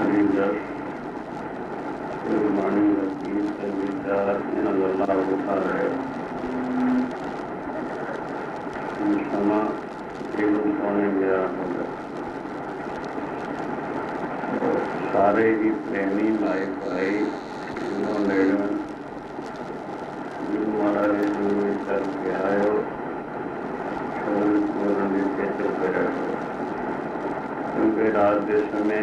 ਹਰੀ ਜਸ ਗੁਰਬਾਣੀ ਦਾ ਕੀਰਤਨ ਵਿਚਾਰ ਇਹਨਾਂ ਗੱਲਾਂ ਉਠਾ ਰਹੇ ਸਮਾਂ ਇਹਨੂੰ ਪਾਉਣੇ ਗਿਆ ਹੁੰਦਾ ਸਾਰੇ ਹੀ ਪ੍ਰੇਮੀ ਲਾਏ ਭਾਈ ਜਿਹਨੂੰ ਨੇੜੇ ਗੁਰੂ ਮਹਾਰਾਜ ਦੇ ਗੁਰੂ ਚੱਲ ਕੇ ਆਇਓ ਗੁਰੂ ਦੇ ਖੇਤਰ ਤੇ ਰਹੋ ਕਿਉਂਕਿ ਰਾਤ ਦੇ ਸਮੇਂ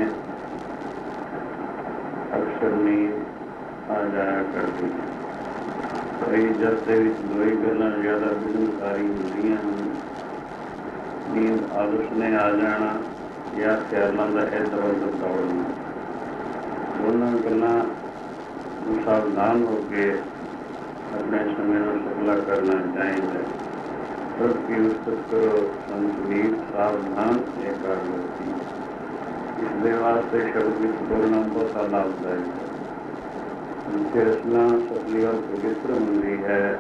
ਅਕਸਰ ਨੀਂਦ ਆ ਜਾਇਆ ਕਰਦੀ ਕਈ ਜਸ ਦੇ ਵਿੱਚ ਦੋਈ ਗੱਲਾਂ ਜ਼ਿਆਦਾ ਬਿਗਨਕਾਰੀ ਹੁੰਦੀਆਂ ਹਨ ਨੀਂਦ ਆਲਸ ਨੇ ਆ ਜਾਣਾ ਜਾਂ ਖਿਆਲਾਂ ਦਾ ਇੱਧਰ ਉੱਧਰ ਦੌੜਨਾ ਦੋਨਾਂ ਗੱਲਾਂ ਨੂੰ ਸਾਵਧਾਨ ਹੋ ਕੇ ਆਪਣੇ ਸਮੇਂ ਨੂੰ ਸਫਲਾ ਕਰਨਾ ਚਾਹੀਦਾ ਸਭ ਕੀ ਉਸਤਤ ਕਰੋ ਸੰਤੁਲਿਤ ਸਾਵਧਾਨ ਏਕਾਗਰਤੀ ਇਸਦੇ ਵਾਸਤੇ ਸ਼ਬਦ ਵਿੱਚ ਬੋਲਣਾ ਬਹੁਤ ਲਾਭਦਾਇਕ ਹੈ ਜਿੱਥੇ ਰਚਨਾ ਸਫਲੀ ਔਰ ਪਵਿੱਤਰ ਹੁੰਦੀ ਹੈ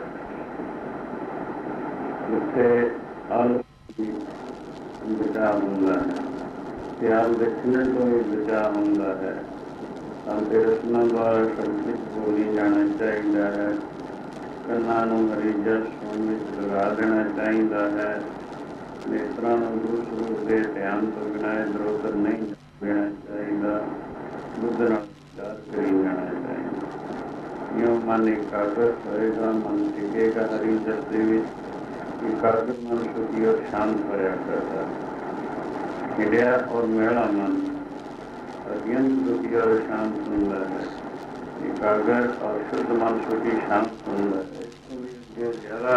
ਉੱਥੇ ਆਲਸ ਬਚਾਅ ਹੁੰਦਾ ਹੈ ਪਿਆਰ ਦੇ ਖਿਲਣ ਤੋਂ ਵੀ ਬਚਾਅ ਹੁੰਦਾ ਹੈ ਅਤੇ ਰਚਨਾ ਦੁਆਰਾ ਸ਼ਬਦ ਵਿੱਚ ਬੋਲੀ ਜਾਣਾ ਚਾਹੀਦਾ ਹੈ ਕੰਨਾਂ ਨੂੰ ਹਰੀ ਜਸ ਸੁਣ ਵਿੱਚ ਲਗਾ ਦੇਣਾ ਚਾਹੀਦਾ ਹੈ ਨੇਤਰਾਂ ਨੂੰ ਗੁਰੂ ਸਰੂਪ ਦੇ ਧਿਆਨ ਤੋਂ ਬਿਨਾਂ ਇੱਧਰ ਉੱਧਰ ਨਹੀਂ ਦੇਣਾ ਚਾਹੀਦਾ ਬੁੱਧ ਨਾਲ ਵਿਚਾਰ ਕਰੀ ਜਾਣਾ ਚਾਹੀਦਾ ਇਉਂ ਮਨ ਇਕਾਗਰ ਹੋਏਗਾ ਮਨ ਟਿਕੇਗਾ ਹਰੀ ਜਸ ਦੇ ਵਿੱਚ ਇਕਾਗਰ ਮਨ ਸੁਖੀ ਔਰ ਸ਼ਾਂਤ ਹੋਇਆ ਕਰਦਾ ਖਿੜਿਆ ਔਰ ਮੇਲਾ ਮਨ ਅत्यंत दुखी और शांत सुंदर है एकाग्र और शुद्ध मन सुखी शांत सुंदर है जो ज्यादा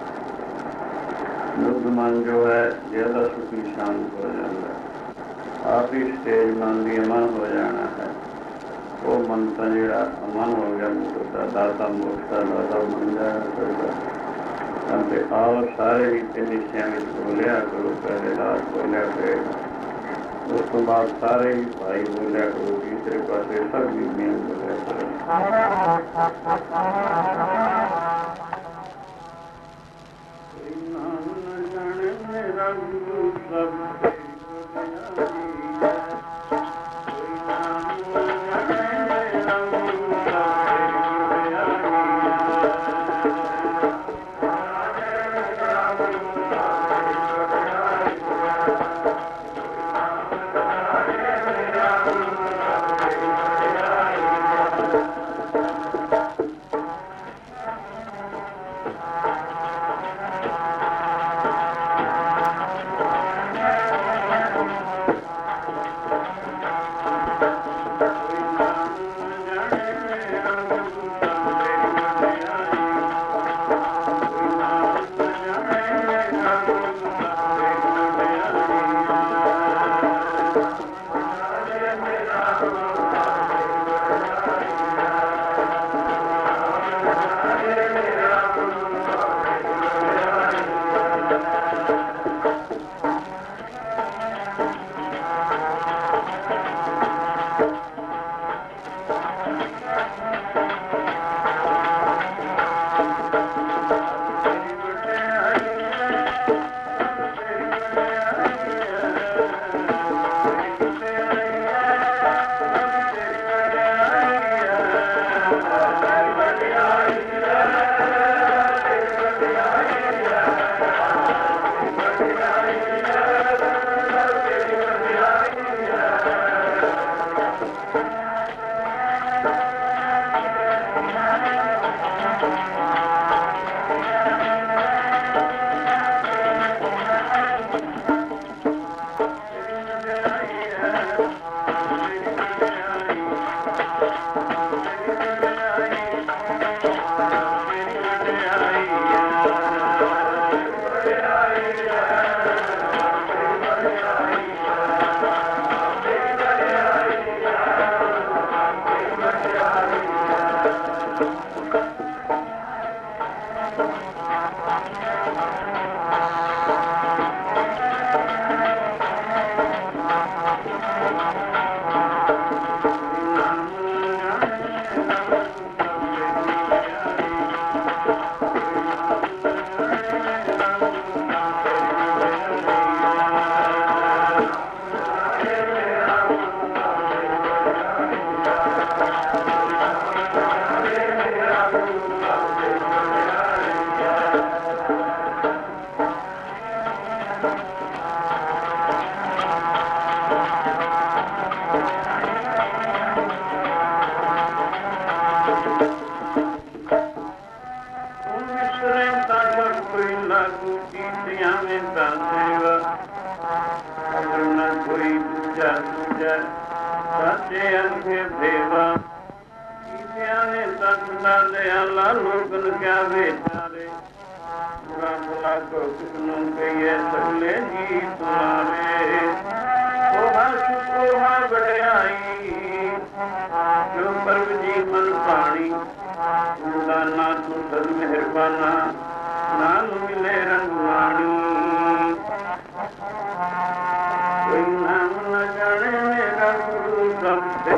शुद्ध मन जो है ज्यादा सुखी शांत हो जाता है आप ही स्टेज मन भी अमन हो जाना है वो मन का जोड़ा अमन हो गया मुक्ता दाता मोक्ष का दाता बन जाया करता आओ सारे रीते निश्चय में बोलिया करो पहले रात बोलिया करेगा ਉਸ ਤੋਂ ਬਾਅਦ ਸਾਰੇ ਹੀ ਭਾਈ ਬੋਲਿਆ ਕਰੋ ਤੀਸਰੇ ਪਾਸੇ ਸਭ ਬੀਬੀਆਂ ਬੋਲਿਆ ਕਰੋ ਨਾਮ ਨ ਜਾਣੇ ਮੇਰਾ ਗੁਰੂ ਸਭ ਫਿਰ ਦੇਵਾ ਸਿਆਣੇ ਤੱਕ ਦਾ ਦਿਆਲਾ ਲੋਕਨ ਕਿਆ ਵਿਚਾਰੇ ਬੁਰਾ ਭਲਾ ਕੋ ਕਿਸਨੂੰ ਕਹੀਏ ਸਗਲੇ ਜੀ ਤੁਮਾਰੇ ਉਹ ਵਡਿਆਈ ਜੋ ਪਰਮ ਜੀਵਨ ਪਾਣੀ ਉਹਦਾ ਨਾ ਤੂੰ ਸਦ ਮਿਹਰਬਾਨਾ ਨਾਮ ਮਿਲੇ ਰੰਗਵਾਣੀ ਕੋਈ ਨਾਮ ਨਾ ਜਾਣੇ ਮੇਰਾ ਗੁਰੂ ਸਭ ਤੇ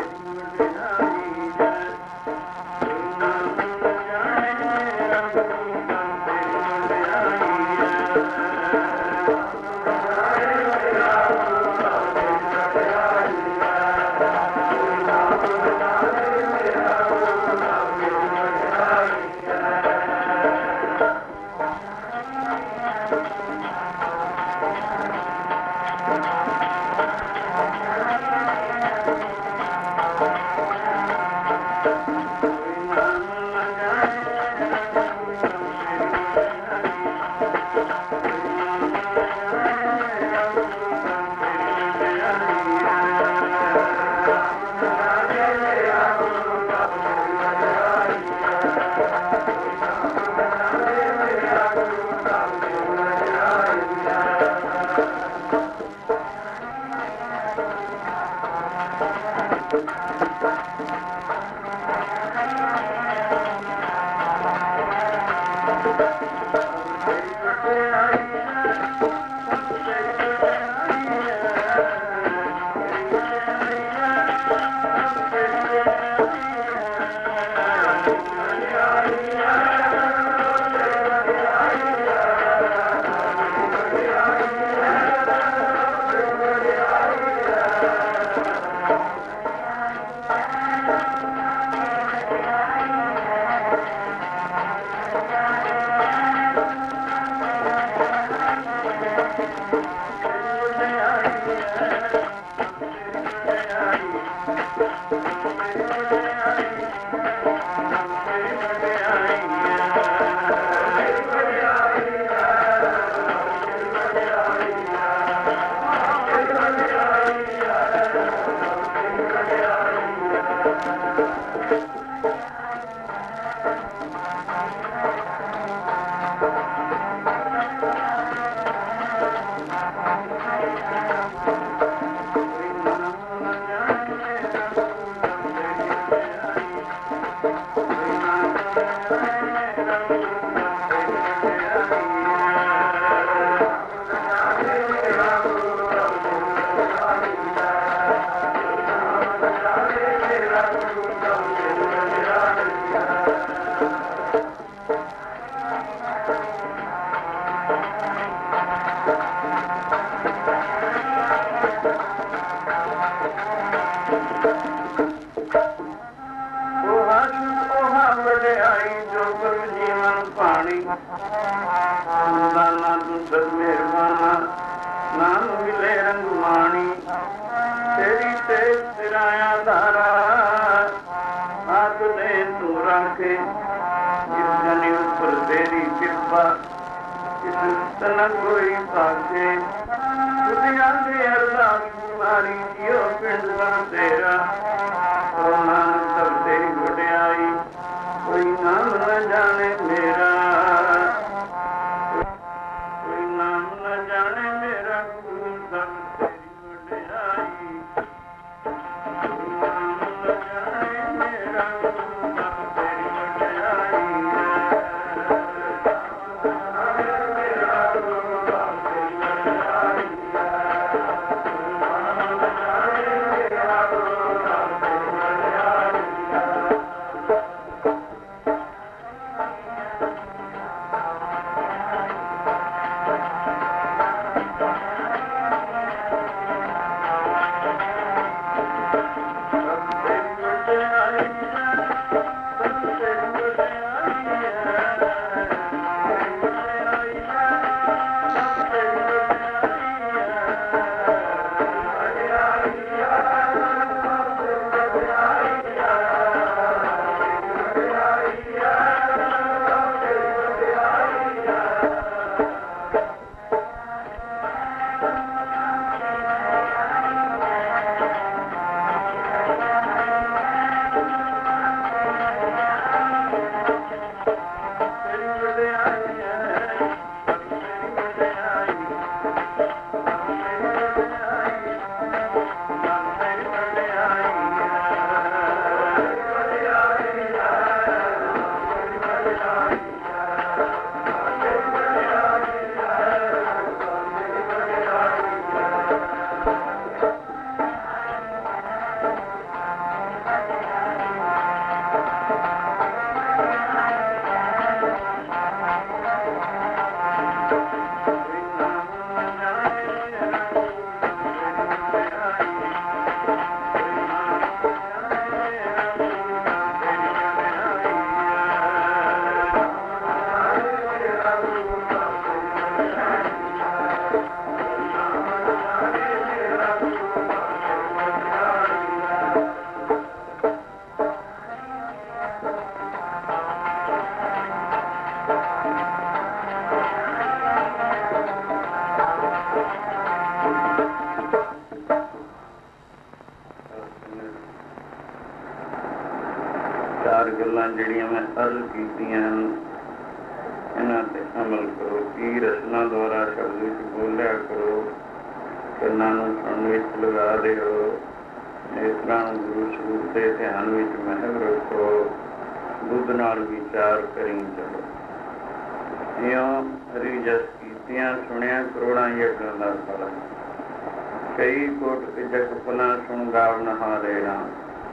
चार गल्लां जिहड़ियां मैं अर्ज कीतियां इन्हां ते अमल करो। की रचना द्वारा शब्द विच बोलिया करो, ਕੰਨਾਂ ਨੂੰ ਸੁਣਨ ਵਿੱਚ ਲਗਾ ਦਿਓ, ਨੇਤਰਾਂ ਨੂੰ ਗੁਰੂ ਸਰੂਪ ਦੇ ਧਿਆਨ ਵਿੱਚ ਮਹਿਲ ਰੱਖੋ, ਬੁੱਧ ਨਾਲ ਵਿਚਾਰ ਕਰੀ ਚਲੋ। ਇਉਂ ਹਰੀ ਜਸ ਕੀਤੀਆਂ ਸੁਣਿਆ ਕਰੋੜਾਂ ਯੱਗਾਂ ਦਾ ਫਲ, ਕਈ ਕੋਟ ਜਗ ਫਲਾਂ ਸੁਣ ਗਾਵਨ ਹਾਰੇ ਰਾਮ।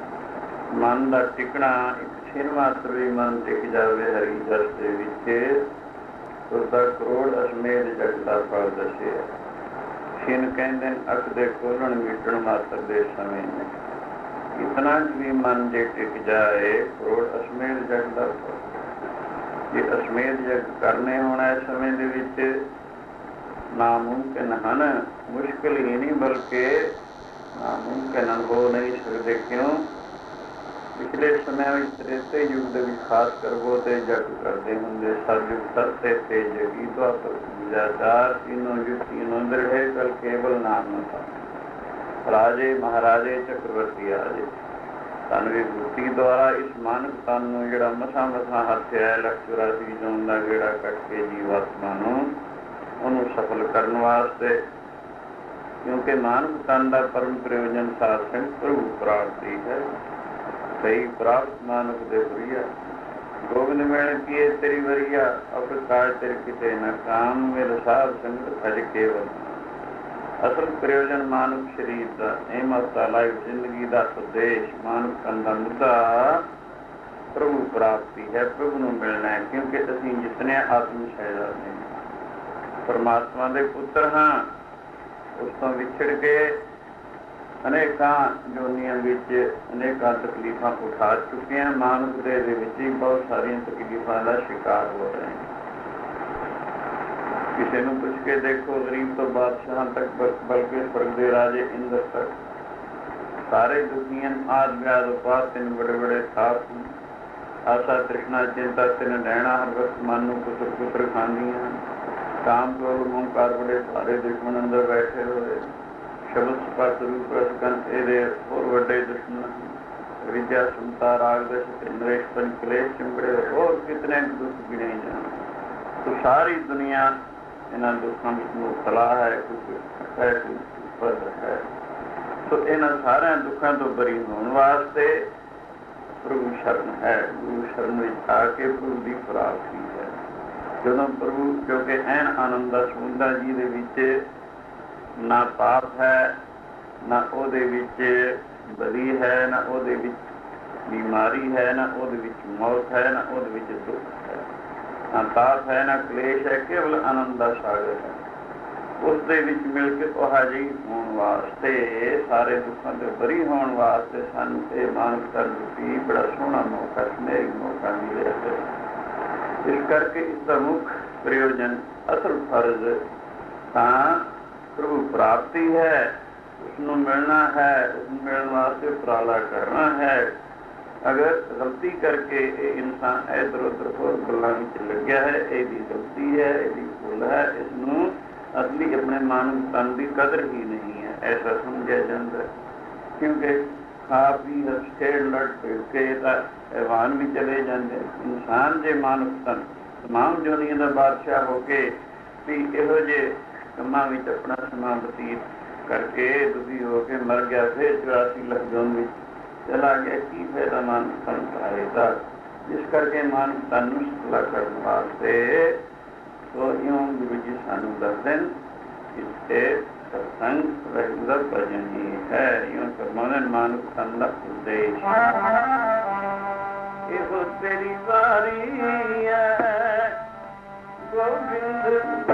ਮਨ ਦਾ ਟਿਕਣਾ ਇੱਕ ਛਿਨ ਮਾਤਰ ਵੀ ਮਨ ਟਿਕ ਜਾਵੇ ਹਰੀ ਜਸ ਦੇ ਵਿੱਚ, ਉਸਦਾ ਕਰੋੜ ਅਸਮੇਤ ਜਗ ਦਾ ਫਲ ਦੱਸਿਆ। ਛਿਨ ਕਹਿੰਦੇ ਅੱਖ ਦੇ ਖੋਲਣ ਮੀਟਣ ਮਾਤਰ ਦੇ ਸਮੇਂ ਨੇ, ਇਤਨਾ ਵੀ ਮਨ ਜੇ ਟਿਕ ਜਾਏ ਕਰੋੜ ਅਸਮੇਤ ਜਗ ਦਾ ਫਲ। ਜੇ ਅਸਮੇਤ ਜਗ ਕਰਨੇ ਹੋਣਾ ਇਸ ਸਮੇਂ ਦੇ ਵਿੱਚ ਨਾਮੁਮਕਿਨ ਹਨ, ਮੁਸ਼ਕਿਲ ਹੀ ਨਹੀਂ ਬਲਕਿ ਨਾਮੁਮਕਿਨ ਹੋ ਨਹੀਂ ਸਕਦੇ। ਕਿਉਂ? ਪਿਛਲੇ ਸਮਿਆਂ ਵਿੱਚ ਤ੍ਰੇਤੇ ਯੁੱਗ ਦੇ ਵਿੱਚ ਖਾਸ ਕਰ ਬਹੁਤੇ ਜਗ ਕਰਦੇ ਹੁੰਦੇ। ਸਤਿਯੁਗ ਸਤਿ ਤੇ ਜਗੀ ਦੁਆਪਰ ਪੂਜਾ ਚਾਰ, तीनों युग तीनों दृढ़ कल केवल नाम न था। राजे महाराजे चक्रवर्ती आजे तन विभूति द्वारा इस मानक तन ਨੂੰ ਜਿਹੜਾ ਮਸਾਂ ਮਸਾਂ ਹੱਥਿਆ 184 ਜੂਨ ਦਾ ਗੇੜਾ ਕੱਟ ਕੇ ਜੀਵਾਤਮਾ ਨੂੰ ਉਹਨੂੰ ਸਫਲ ਕਰਨ ਵਾਸਤੇ, ਕਿਉਂਕਿ ਮਾਨਵ ਤਨ ਦਾ ਪਰਮ ਪ੍ਰਯੋਜਨ ਸਾਧ ਸੰਗ ਪ੍ਰਭੂ ਪ੍ਰਾਪਤੀ ਹੈ। ਸਹੀ ਪ੍ਰਾਪਤ ਮਾਨਵ ਦੇ ਵਰੀਆ ਗੋਬਿੰਦ ਮਿਲ ਕੀਏ ਤੇਰੀ ਵਰੀਆ, ਅਬ ਕਾਜ ਤੇਰੇ ਕਿਤੇ ਨਾ ਕਾਮ ਮਿਲ ਸਾਧ ਸੰਗਤ ਭਜ ਕੇਵਲ। ਅਸਲ ਪ੍ਰਯੋਜਨ ਮਾਨਵ ਸਰੀਰ ਦਾ ਅਹਿਮਤਾ ਲਾਈਫ ਜ਼ਿੰਦਗੀ ਦਾ ਉਦੇਸ਼ ਮਾਨਵ ਤਨ ਦਾ ਮੁੱਦਾ ਪ੍ਰਭੂ ਪ੍ਰਾਪਤੀ ਹੈ, ਪ੍ਰਭੂ ਨੂੰ ਮਿਲਣਾ ਹੈ। ਕਿਉਂਕਿ ਅਸੀਂ ਜਿਤਨੇ ਆਤਮ ਸ਼ਹਿਜ਼ਾਦੇ ਨੇ ਪਰਮਾਤਮਾ ਦੇ ਪੁੱਤਰ ਹਾਂ, ਉਸ ਤੋਂ ਵਿਛੜ ਕੇ ਅਨੇਕਾਂ ਜੋਨੀਆਂ ਵਿੱਚ ਅਨੇਕਾਂ ਤਕਲੀਫਾਂ ਉਠਾ ਚੁੱਕੇ ਹਾਂ। ਮਾਨਵ ਦੇ ਵਿੱਚ ਹੀ ਬਹੁਤ ਸਾਰੀਆਂ ਤਕਲੀਫਾਂ ਦਾ ਸ਼ਿਕਾਰ ਹੋ ਰਹੇ ਹਾਂ। ਕਿਸੇ ਨੂੰ ਪੁੱਛ ਕੇ ਦੇਖੋ, ਗਰੀਬ ਤੋਂ ਬਾਦਸ਼ਾਹਾਂ ਤੱਕ, ਬਲਕਿ ਸਵਰਗ ਦੇ ਰਾਜੇ ਇੰਦਰ ਤੱਕ ਸਾਰੇ ਦੁਖੀਆਂ। ਆਦਿ ਵਿਆਦ ਉਪਾਦ ਤਿੰਨ ਬੜੇ ਬੜੇ ਥਾਪ, ਆਸਾ ਤ੍ਰਿਸ਼ਨਾ ਚਿੰਤਾ ਤਿੰਨ ਨੈਣਾ ਹਰ ਵਕਤ ਮਨ ਨੂੰ ਪੁੱਤਰ ਪੁੱਤਰ ਖਾਂਦੀਆਂ। ਕਾਮ ਕ੍ਰੋਧ ਮੋਹਕਾਰ ਬੜੇ ਸਾਰੇ ਦੁਸ਼ਮਣ ਅੰਦਰ ਬੈਠੇ ਹੋਏ। ਸ਼ਬਦ ਸਪਰਸ਼ ਰੂਪ ਰਸ ਗੰਧ ਇਹਦੇ ਹੋਰ ਵੱਡੇ ਦੁਸ਼ਮਣ। ਵਿਦਿਆ ਸਮਤਾ ਰਾਗ ਦਸ਼ ਨਰੇਸ਼ ਪੰਜ ਕਲੇਸ਼ ਚਿੰਬੜੇ, ਹੋਰ ਕਿਤਨੇ ਦੁੱਖ ਗਿਣੇ ਜਾਣ। ਤੋ ਸਾਰੀ ਦੁਨੀਆ ਇਹਨਾਂ ਦੁੱਖਾਂ ਵਿੱਚ ਮੁਬਤਲਾ ਹੈ, ਕੁਛ ਹੈ ਕੁਛ ਹੈ। ਸੋ ਇਹਨਾਂ ਸਾਰਿਆਂ ਦੁੱਖਾਂ ਤੋਂ ਬਰੀ ਹੋਣ ਵਾਸਤੇ ਪ੍ਰਭੂ ਸ਼ਰਨ ਹੈ। ਗੁਰੂ ਸ਼ਰਨ ਵਿੱਚ ਆ ਕੇ ਪ੍ਰਭੂ ਦੀ ਪ੍ਰਾਪਤੀ ਹੈ। ਜਦੋਂ ਪ੍ਰਭੂ ਜੋ ਕਿ ਐਨ ਆਨੰਦ ਦਾ ਸਮੁੰਦਰ ਜੀ ਦੇ ਵਿੱਚ ਨਾ ਪਾਪ ਹੈ, ਨਾ ਉਹਦੇ ਵਿੱਚ ਬਦੀ ਹੈ, ਨਾ ਉਹਦੇ ਵਿੱਚ ਬਿਮਾਰੀ ਹੈ, ਨਾ ਉਹਦੇ ਵਿੱਚ ਮੌਤ ਹੈ, ਨਾ ਉਹਦੇ ਵਿੱਚ ਦੁੱਖ ਹੈ, ਨਾ ਤਾਪ ਹੈ, ਨਾ ਕਲੇਸ਼ ਹੈ, ਕੇਵਲ ਆਨੰਦ ਦਾ ਸਾਗਰ ਹੈ। ਉਸ ਦੇ ਵਿੱਚ ਮਿਲ ਕੇ ਉਹੀ ਹੋਣ ਵਾਸਤੇ, ਸਾਰੇ ਦੁੱਖਾਂ ਤੋਂ ਬਰੀ ਹੋਣ ਵਾਸਤੇ ਸਾਨੂੰ ਇਹ ਮਾਨਵ ਧਰਮ ਦੀ ਬੜਾ ਸੋਹਣਾ ਮੌਕਾ, ਸਨੇਹ ਮੌਕਾ ਮਿਲਿਆ ਹੈ। ਇਸ ਕਰਕੇ ਇਸ ਦਾ ਮੁੱਖ ਪ੍ਰਯੋਜਨ, ਅਸਲ ਫਰਜ਼ ਤਾਂ ਪ੍ਰਭੂ ਪ੍ਰਾਪਤੀ ਹੈ, ਉਸਨੂੰ ਮਿਲਣਾ ਹੈ, ਉਸਨੂੰ ਮਿਲਣ ਵਾਸਤੇ ਉਪਰਾਲਾ ਕਰਨਾ ਹੈ। ਅਗਰ ਗਲਤੀ ਕਰਕੇ ਇਹ ਇਨਸਾਨ ਇੱਧਰ ਉੱਧਰ ਹੋਰ ਗੱਲਾਂ ਵਿੱਚ ਲੱਗਿਆ ਹੈ, ਇਹਦੀ ਗਲਤੀ ਹੈ, ਇਹਦੀ ਭੁੱਲ ਹੈ। ਇਸਨੂੰ ਅਸਲੀ ਆਪਣੇ ਮਾਨਵ ਤਨ ਦੀ ਕਦਰ ਹੀ ਨਹੀਂ ਹੈ, ਐਸਾ ਸਮਝਿਆ ਜਾਂਦਾ। ਕਿਉਂਕਿ ਖਾ ਪੀ ਹੱਸ ਖੇਡ ਲੜ ਕੇ ਤਾਂ ਹੈਵਾਨ ਵੀ ਚਲੇ ਜਾਂਦੇ। ਇਨਸਾਨ ਜੇ ਮਾਨਵ ਤਨ ਤਮਾਮ ਜੋਨੀਆਂ ਦਾ ਬਾਦਸ਼ਾਹ ਹੋ ਕੇ ਵੀ ਇਹੋ ਜਿਹੇ ਕੰਮਾਂ ਵਿੱਚ ਆਪਣਾ ਸਮਾਂ ਬਤੀਤ ਕਰਕੇ ਦੁਖੀ ਹੋ ਕੇ ਮਰ ਗਿਆ, ਫਿਰ 84 ਲੱਖ ਜੂਨ ਵਿੱਚ ਚਲਾ ਗਿਆ, ਕੀ ਫਾਇਦਾ ਮਾਨਵ ਤਨ ਪਾਏਗਾ। ਜਿਸ ਕਰਕੇ ਮਾਨਵ ਤਨ ਨੂੰ ਸਫਲਾ ਕਰਨ ਵਾਸਤੇ ਸੋ ਇਉਂ ਗੁਰੂ ਜੀ ਸਾਨੂੰ ਦੱਸਦੇ ਇੱਥੇ ਸਤਸੰਗ ਵਾਹਿਗੁਰੂ ਦਾ ਭਜਨ ਹੀ ਹੈ। ਇਉਂ ਕਰਮਾਨ ਮਾਨਵ ਤਨ ਦਾ ਉਦੇਸ਼ ਇਹੋ ਤੇਰੀ ਵਾਰੀ ਹੈ ਗੋਬਿੰਦ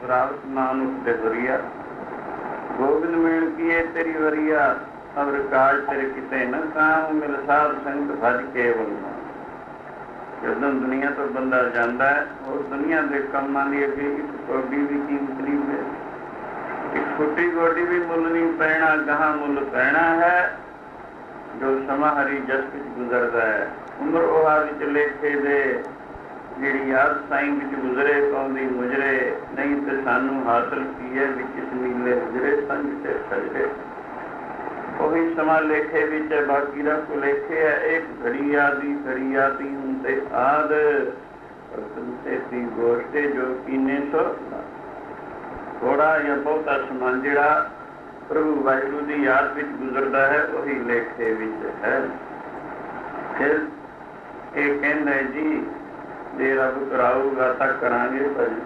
प्राप्त नानक दे वरिया गोबिंद मिल किए तेरी वरिया अवर काज तेरे किते न काम मिल साध संगत भज केवल ਜਦੋਂ ਦੁਨੀਆ ਤੋਂ ਬੰਦਾ ਜਾਂਦਾ ਹੈ ਉਹ ਦੁਨੀਆ ਦੇ ਕੰਮਾਂ ਦੀ ਅੱਗੇ ਇੱਕ ਕੌਡੀ ਵੀ ਕੀਮਤ ਨਹੀਂ ਹੈ, ਇੱਕ ਫੁੱਟੀ ਗੋਡੀ ਵੀ ਮੁੱਲ ਨਹੀਂ ਪੈਣਾ, ਗਾਹਾਂ ਮੁੱਲ ਪੈਣਾ ਹੈ ਜੋ ਸਮਾਂ ਹਰੀ ਜਸ ਵਿੱਚ ਗੁਜ਼ਰਦਾ ਹੈ। ਉਮਰ ਉਹ ਵਿੱਚ ਲੇਖੇ ਦੇ ਜਿਹੜੀ ਯਾਦ ਸਾਈਂ ਵਿੱਚ ਗੁਜ਼ਰੇ ਪਾਉਂਦੀ ਮੁਜਰੇ ਨਹੀਂ ਤੇ ਸਾਨੂੰ ਹਾਸਲ ਕੀ ਹੈ ਵਿੱਚ ਇਸ ਨੀਲੇ ਗੁਜ਼ਰੇ ਸੰਗ ਤੇ ਸਜਰੇ। ਉਹੀ ਸਮਾਂ ਲੇਖੇ ਵਿੱਚ ਹੈ, ਬਾਕੀ ਦਾ ਭੁਲੇਖੇ ਹੈ। ਇੱਕ ਘੜੀ ਆਦੀ ਹੁਣ ਤੇ ਆਦ ਤੇਤੀ ਗੋਸ਼ਟੇ ਜੋ ਕੀਨੇ ਸੋ ਥੋੜਾ ਜਾਂ ਬਹੁਤਾ ਸਮਾਂ ਜਿਹੜਾ ਪ੍ਰਭੂ ਵਾਹਿਗੁਰੂ ਦੀ ਯਾਦ ਵਿੱਚ ਗੁਜ਼ਰਦਾ ਹੈ ਉਹੀ ਲੇਖੇ ਵਿੱਚ ਹੈ। ਫਿਰ ਇਹ ਕਹਿੰਦਾ ਜੀ ਜੇ ਰੱਬ ਕਰਾਊਗਾ ਤਾਂ ਕਰਾਂਗੇ ਭਜਨ,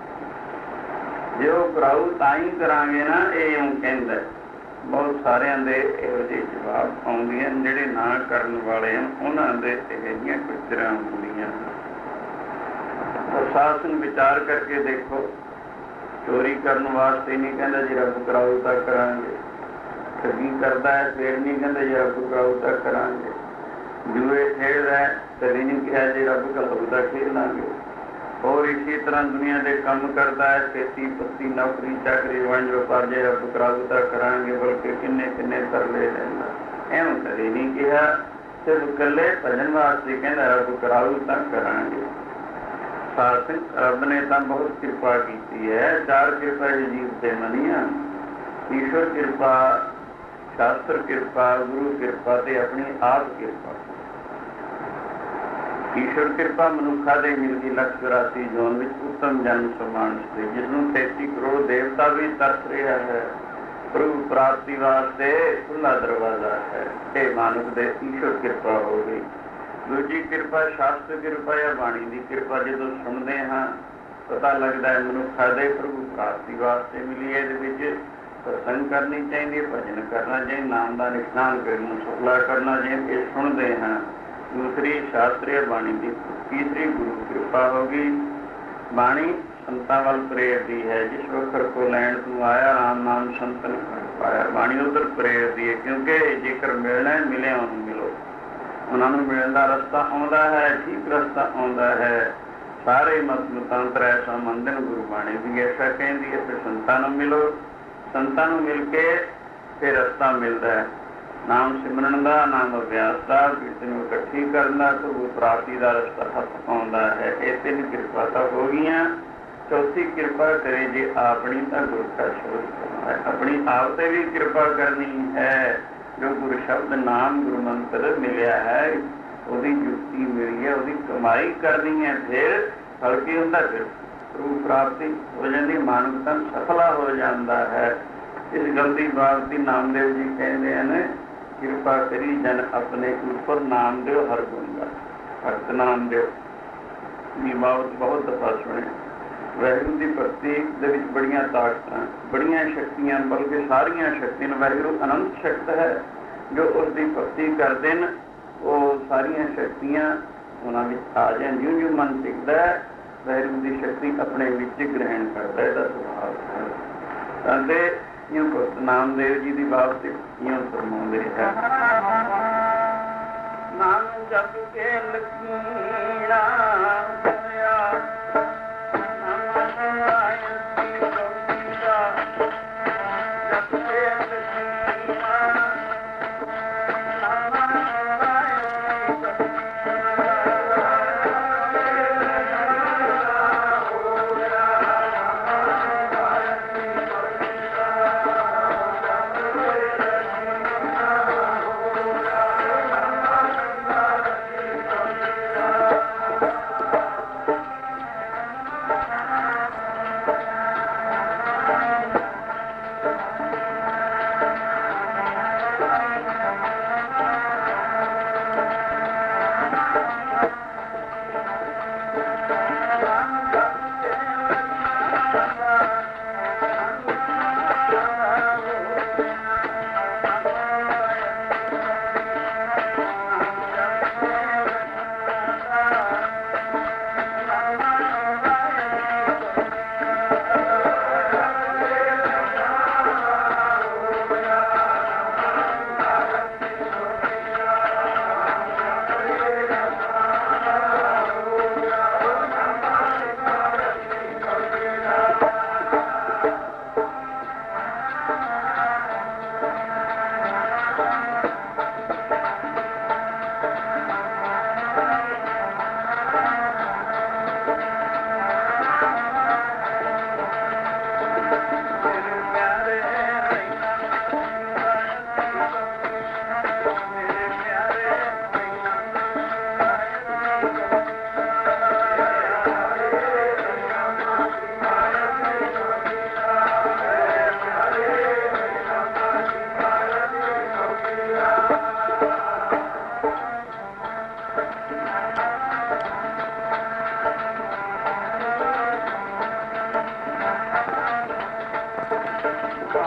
ਜੇ ਉਹ ਕਰਾਊ ਤਾਂ ਹੀ ਕਰਾਂਗੇ ਨਾ। ਇਹ ਇਉਂ ਕਹਿੰਦਾ। ਬਹੁਤ ਸਾਰਿਆਂ ਦੇ ਇਹੋ ਜਿਹੇ ਜਵਾਬ ਆਉਂਦੀਆਂ ਜਿਹੜੇ ਨਾ ਕਰਨ ਵਾਲੇ ਹਨ ਉਹਨਾਂ ਦੇ ਇਹੋ ਜਿਹੀਆਂ ਕੁਚਰਾਂ ਹੁੰਦੀਆਂ। ਪ੍ਰਸ਼ਾਸਨ ਵਿਚਾਰ ਕਰਕੇ ਦੇਖੋ, ਚੋਰੀ ਕਰਨ ਵਾਸਤੇ ਨਹੀਂ ਕਹਿੰਦਾ ਜੇ ਰੱਬ ਕਰਾਊ ਤਾਂ ਕਰਾਂਗੇ, ਠੱਗੀ ਕਰਦਾ ਹੈ ਫਿਰ ਨਹੀਂ ਕਹਿੰਦਾ ਜੇ ਰੱਬ ਕਰਾਊ ਤਾਂ ਕਰਾਂਗੇ, ਜੂਏ ਖੇਡਦਾ ਕਦੇ ਨਹੀਂ ਕਿਹਾ ਜੇ ਰੱਬ ਕਰਾਊ ਤਾਂ ਖੇਡ ਲਾਂਗੇ। ਹੋਰ ਇਸੇ ਤਰ੍ਹਾਂ ਦੁਨੀਆ ਦੇ ਕੰਮ ਕਰਦਾ ਹੈ, ਖੇਤੀ ਪੱਤੀ ਨੌਕਰੀ ਚਾਕਰੀ ਵੰਡ ਵਪਾਰ ਜੇ ਰੱਬ ਕਰਾਊ ਤਾਂ ਕਰਾਂਗੇ, ਬਲਕਿ ਕਿੰਨੇ ਕਿੰਨੇ ਤਰਲੇ ਲੈਂਦਾ। ਐਵੇਂ ਕਦੇ ਨਹੀਂ ਕਿਹਾ, ਸਿਰਫ ਇਕੱਲੇ ਭਜਨ ਵਾਸਤੇ ਕਹਿੰਦਾ ਰੱਬ ਕਰਾਊ ਤਾਂ ਕਰਾਂਗੇ। ਸਾਥ ਰੱਬ ਨੇ ਤਾਂ ਬਹੁਤ ਕਿਰਪਾ ਕੀਤੀ ਹੈ। ਚਾਰ ਕਿਰਪਾ ਜੀਵ ਤੇ ਮੰਨੀਆਂ, ਈਸ਼ਵਰ ਕਿਰਪਾ, ਸ਼ਾਸਤਰ ਕਿਰਪਾ, ਗੁਰੂ ਕਿਰਪਾ ਤੇ ਆਪਣੀ ਆਪ ਕਿਰਪਾ। ਈਸ਼ਵਰ ਕਿਰਪਾ ਮਨੁੱਖਾਂ ਦੇ ਮਿਲ ਗਈ 184 ਜੋਨ ਵਿੱਚ ਉੱਤਮ ਜਨਮ ਸਮਾਨਸ ਤੇ, ਜਿਸਨੂੰ 33 ਕਰੋੜ ਦੇਵਤਾ ਵੀ ਤਰਸ ਰਿਹਾ ਹੈ। ਪ੍ਰਭੂ ਪ੍ਰਾਪਤੀ ਵਾਸਤੇ ਖੁੱਲ੍ਹਾ ਦਰਵਾਜ਼ਾ ਹੈ। ਇਹ ਮਾਨਵ ਦੇ ਈਸ਼ਵਰ ਕਿਰਪਾ ਹੋ ਗਈ। ਦੂਜੀ ਕਿਰਪਾ ਸ਼ਾਸਤਰ ਕਿਰਪਾ ਜਾਂ ਬਾਣੀ ਦੀ ਕਿਰਪਾ। ਜਦੋਂ ਸੁਣਦੇ ਹਾਂ ਪਤਾ ਲੱਗਦਾ ਹੈ ਮਨੁੱਖਾਂ ਦੇ ਪ੍ਰਭੂ ਪ੍ਰਾਪਤੀ ਵਾਸਤੇ ਮਿਲੀ। ਇਹਦੇ ਵਿੱਚ ਸਤਸੰਗ ਕਰਨੀ ਚਾਹੀਦੀ ਹੈ, ਭਜਨ ਕਰਨਾ ਚਾਹੀਦਾ, ਨਾਮ ਦਾ ਨਿਸ਼ਾਨ ਕਰਨਾ, ਸੁਖਲਾ ਕਰਨਾ ਚਾਹੀਦਾ। ਇਹ ਸੁਣਦੇ ਹਾਂ। ਦੂਸਰੀ ਸ਼ਾਸਤਰੀ ਬਾਣੀ ਦੀ। ਤੀਸਰੀ ਗੁਰੂ ਕਿਰਪਾ ਹੋ ਗਈ। ਬਾਣੀ ਸੰਤਾਂ ਵੱਲ ਪ੍ਰੇਰਦੀ ਹੈ। ਜਿਸ ਵਖਰ ਕੋ ਲੈਣ ਤੂੰ ਆਇਆ ਰਾਮ ਨਾਮ ਸੰਤਨ ਪਾਇਆ। ਬਾਣੀ ਉੱਧਰ ਪ੍ਰੇਰਦੀ ਹੈ ਕਿਉਂਕਿ ਜੇਕਰ ਮਿਲਣਾ ਹੈ ਮਿਲਿਆ ਉਹਨੂੰ ਮਿਲੋ। ਉਹਨਾਂ ਨੂੰ ਮਿਲਣ ਦਾ ਰਸਤਾ ਆਉਂਦਾ ਹੈ, ਠੀਕ ਰਸਤਾ ਆਉਂਦਾ ਹੈ। ਸਾਰੇ ਮਤ ਮਤਾਂਤਰ ਐਸਾ ਮੰਨਦੇ ਨੇ, ਗੁਰਬਾਣੀ ਵੀ ਐਸਾ ਕਹਿੰਦੀ ਹੈ। ਫਿਰ ਸੰਤਾਂ ਨੂੰ ਮਿਲੋ, ਸੰਤਾਂ ਨੂੰ ਮਿਲ ਕੇ ਫਿਰ ਰਸਤਾ ਮਿਲਦਾ ਹੈ ਨਾਮ ਸਿਮਰਨ ਦਾ, ਨਾਮ ਅਭਿਆਸ ਦਾ, ਕੀਰਤਨ ਨੂੰ ਇਕੱਠੀ ਕਰਨ ਦਾ, ਪ੍ਰਭੂ ਪ੍ਰਾਪਤੀ ਦਾ ਰਸਤਾ ਹੱਥ ਆਉਂਦਾ ਹੈ। ਇਹ ਤਿੰਨ ਕਿਰਪਾ ਤਾਂ ਹੋ ਗਈਆਂ। ਚੌਥੀ ਕਿਰਪਾ ਕਰੇ ਜੇ ਆਪਣੀ ਤਾਂ ਗੁਰ ਕਾ ਸ਼ਬਦ ਕਰਨਾ ਹੈ। ਆਪਣੀ ਆਪ ਤੇ ਵੀ ਕਿਰਪਾ ਕਰਨੀ ਹੈ। ਜੋ ਗੁਰ ਸ਼ਬਦ ਨਾਮ ਗੁਰੂ ਮੰਤਰ ਮਿਲਿਆ ਹੈ ਉਹਦੀ ਜੁਗਤੀ ਮਿਲੀ ਹੈ, ਉਹਦੀ ਕਮਾਈ ਕਰਨੀ ਹੈ। ਫਿਰ ਫਲ ਕੀ ਹੁੰਦਾ? ਫਿਰ ਪ੍ਰਭੂ ਪ੍ਰਾਪਤੀ ਹੋ ਜਾਂਦੀ, ਮਾਨਵ ਤਨ ਸਫਲਾ ਹੋ ਜਾਂਦਾ ਹੈ। ਇਸ ਗੱਲ ਦੀ ਬਾਤ ਦੀ ਨਾਮਦੇਵ ਜੀ ਕਹਿੰਦੇ ਹਨ, ਕਿਰਪਾ ਕਰੀ ਜਨ ਆਪਣੇ ਉੱਪਰ ਨਾਮ ਦਿਓ ਹਰ ਗੁਣ ਦਾ। ਭਗਤ ਨਾਮ ਦਿਓ ਦੀ ਬਾਤ ਬਹੁਤ ਦਫਾ ਸੁਣੇ। ਵਾਹਿਗੁਰੂ ਦੀ ਭਗਤੀ ਦੇ ਵਿੱਚ ਬੜੀਆਂ ਤਾਕਤਾਂ, ਬੜੀਆਂ ਸ਼ਕਤੀਆਂ, ਬਲਕਿ ਸਾਰੀਆਂ ਸ਼ਕਤੀਆਂ। ਵਾਹਿਗੁਰੂ ਅਨੰਤ ਸ਼ਕਤ ਹੈ। ਜੋ ਉਸ ਦੀ ਭਗਤੀ ਕਰਦੇ ਨੇ ਉਹ ਸਾਰੀਆਂ ਸ਼ਕਤੀਆਂ ਉਹਨਾਂ ਵਿੱਚ ਆ ਜਾਣ। ਜਿਉਂ ਜਿਉਂ ਮਨ ਟਿਕਦਾ ਹੈ ਵਾਹਿਗੁਰੂ ਦੀ ਸ਼ਕਤੀ ਆਪਣੇ ਵਿੱਚ ਗ੍ਰਹਿਣ ਕਰਦਾ। ਇਹਦਾ ਸੁਭਾਅ ਹੈ। ਕਹਿੰਦੇ ਇਉਂ ਭਗਤ ਨਾਮਦੇਵ ਜੀ ਦੀ ਬਾਤ ਇਉਂ ਫਰਮਾਉਂਦੇ ਹੈ, ਨਾਮ ਜਪ ਕੇ ਲਕੀਣਾ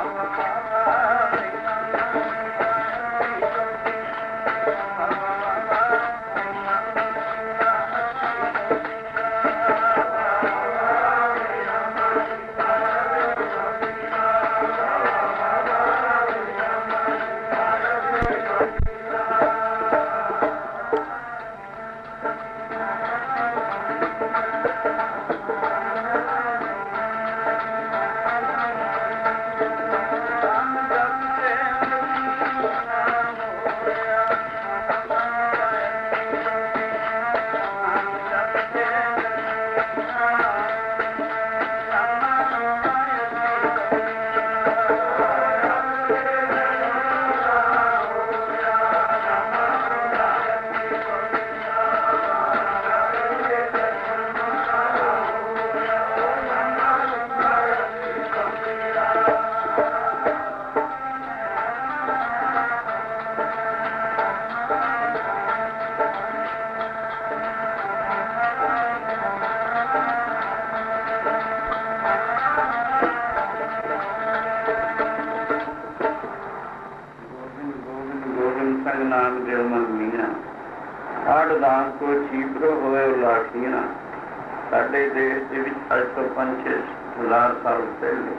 को छीपरो होए लाठियां साडे देश ਦੇ ਵਿੱਚ ਅੱਜ ਤੋਂ 5-6 ਸਾਲ ਪਹਿਲੇ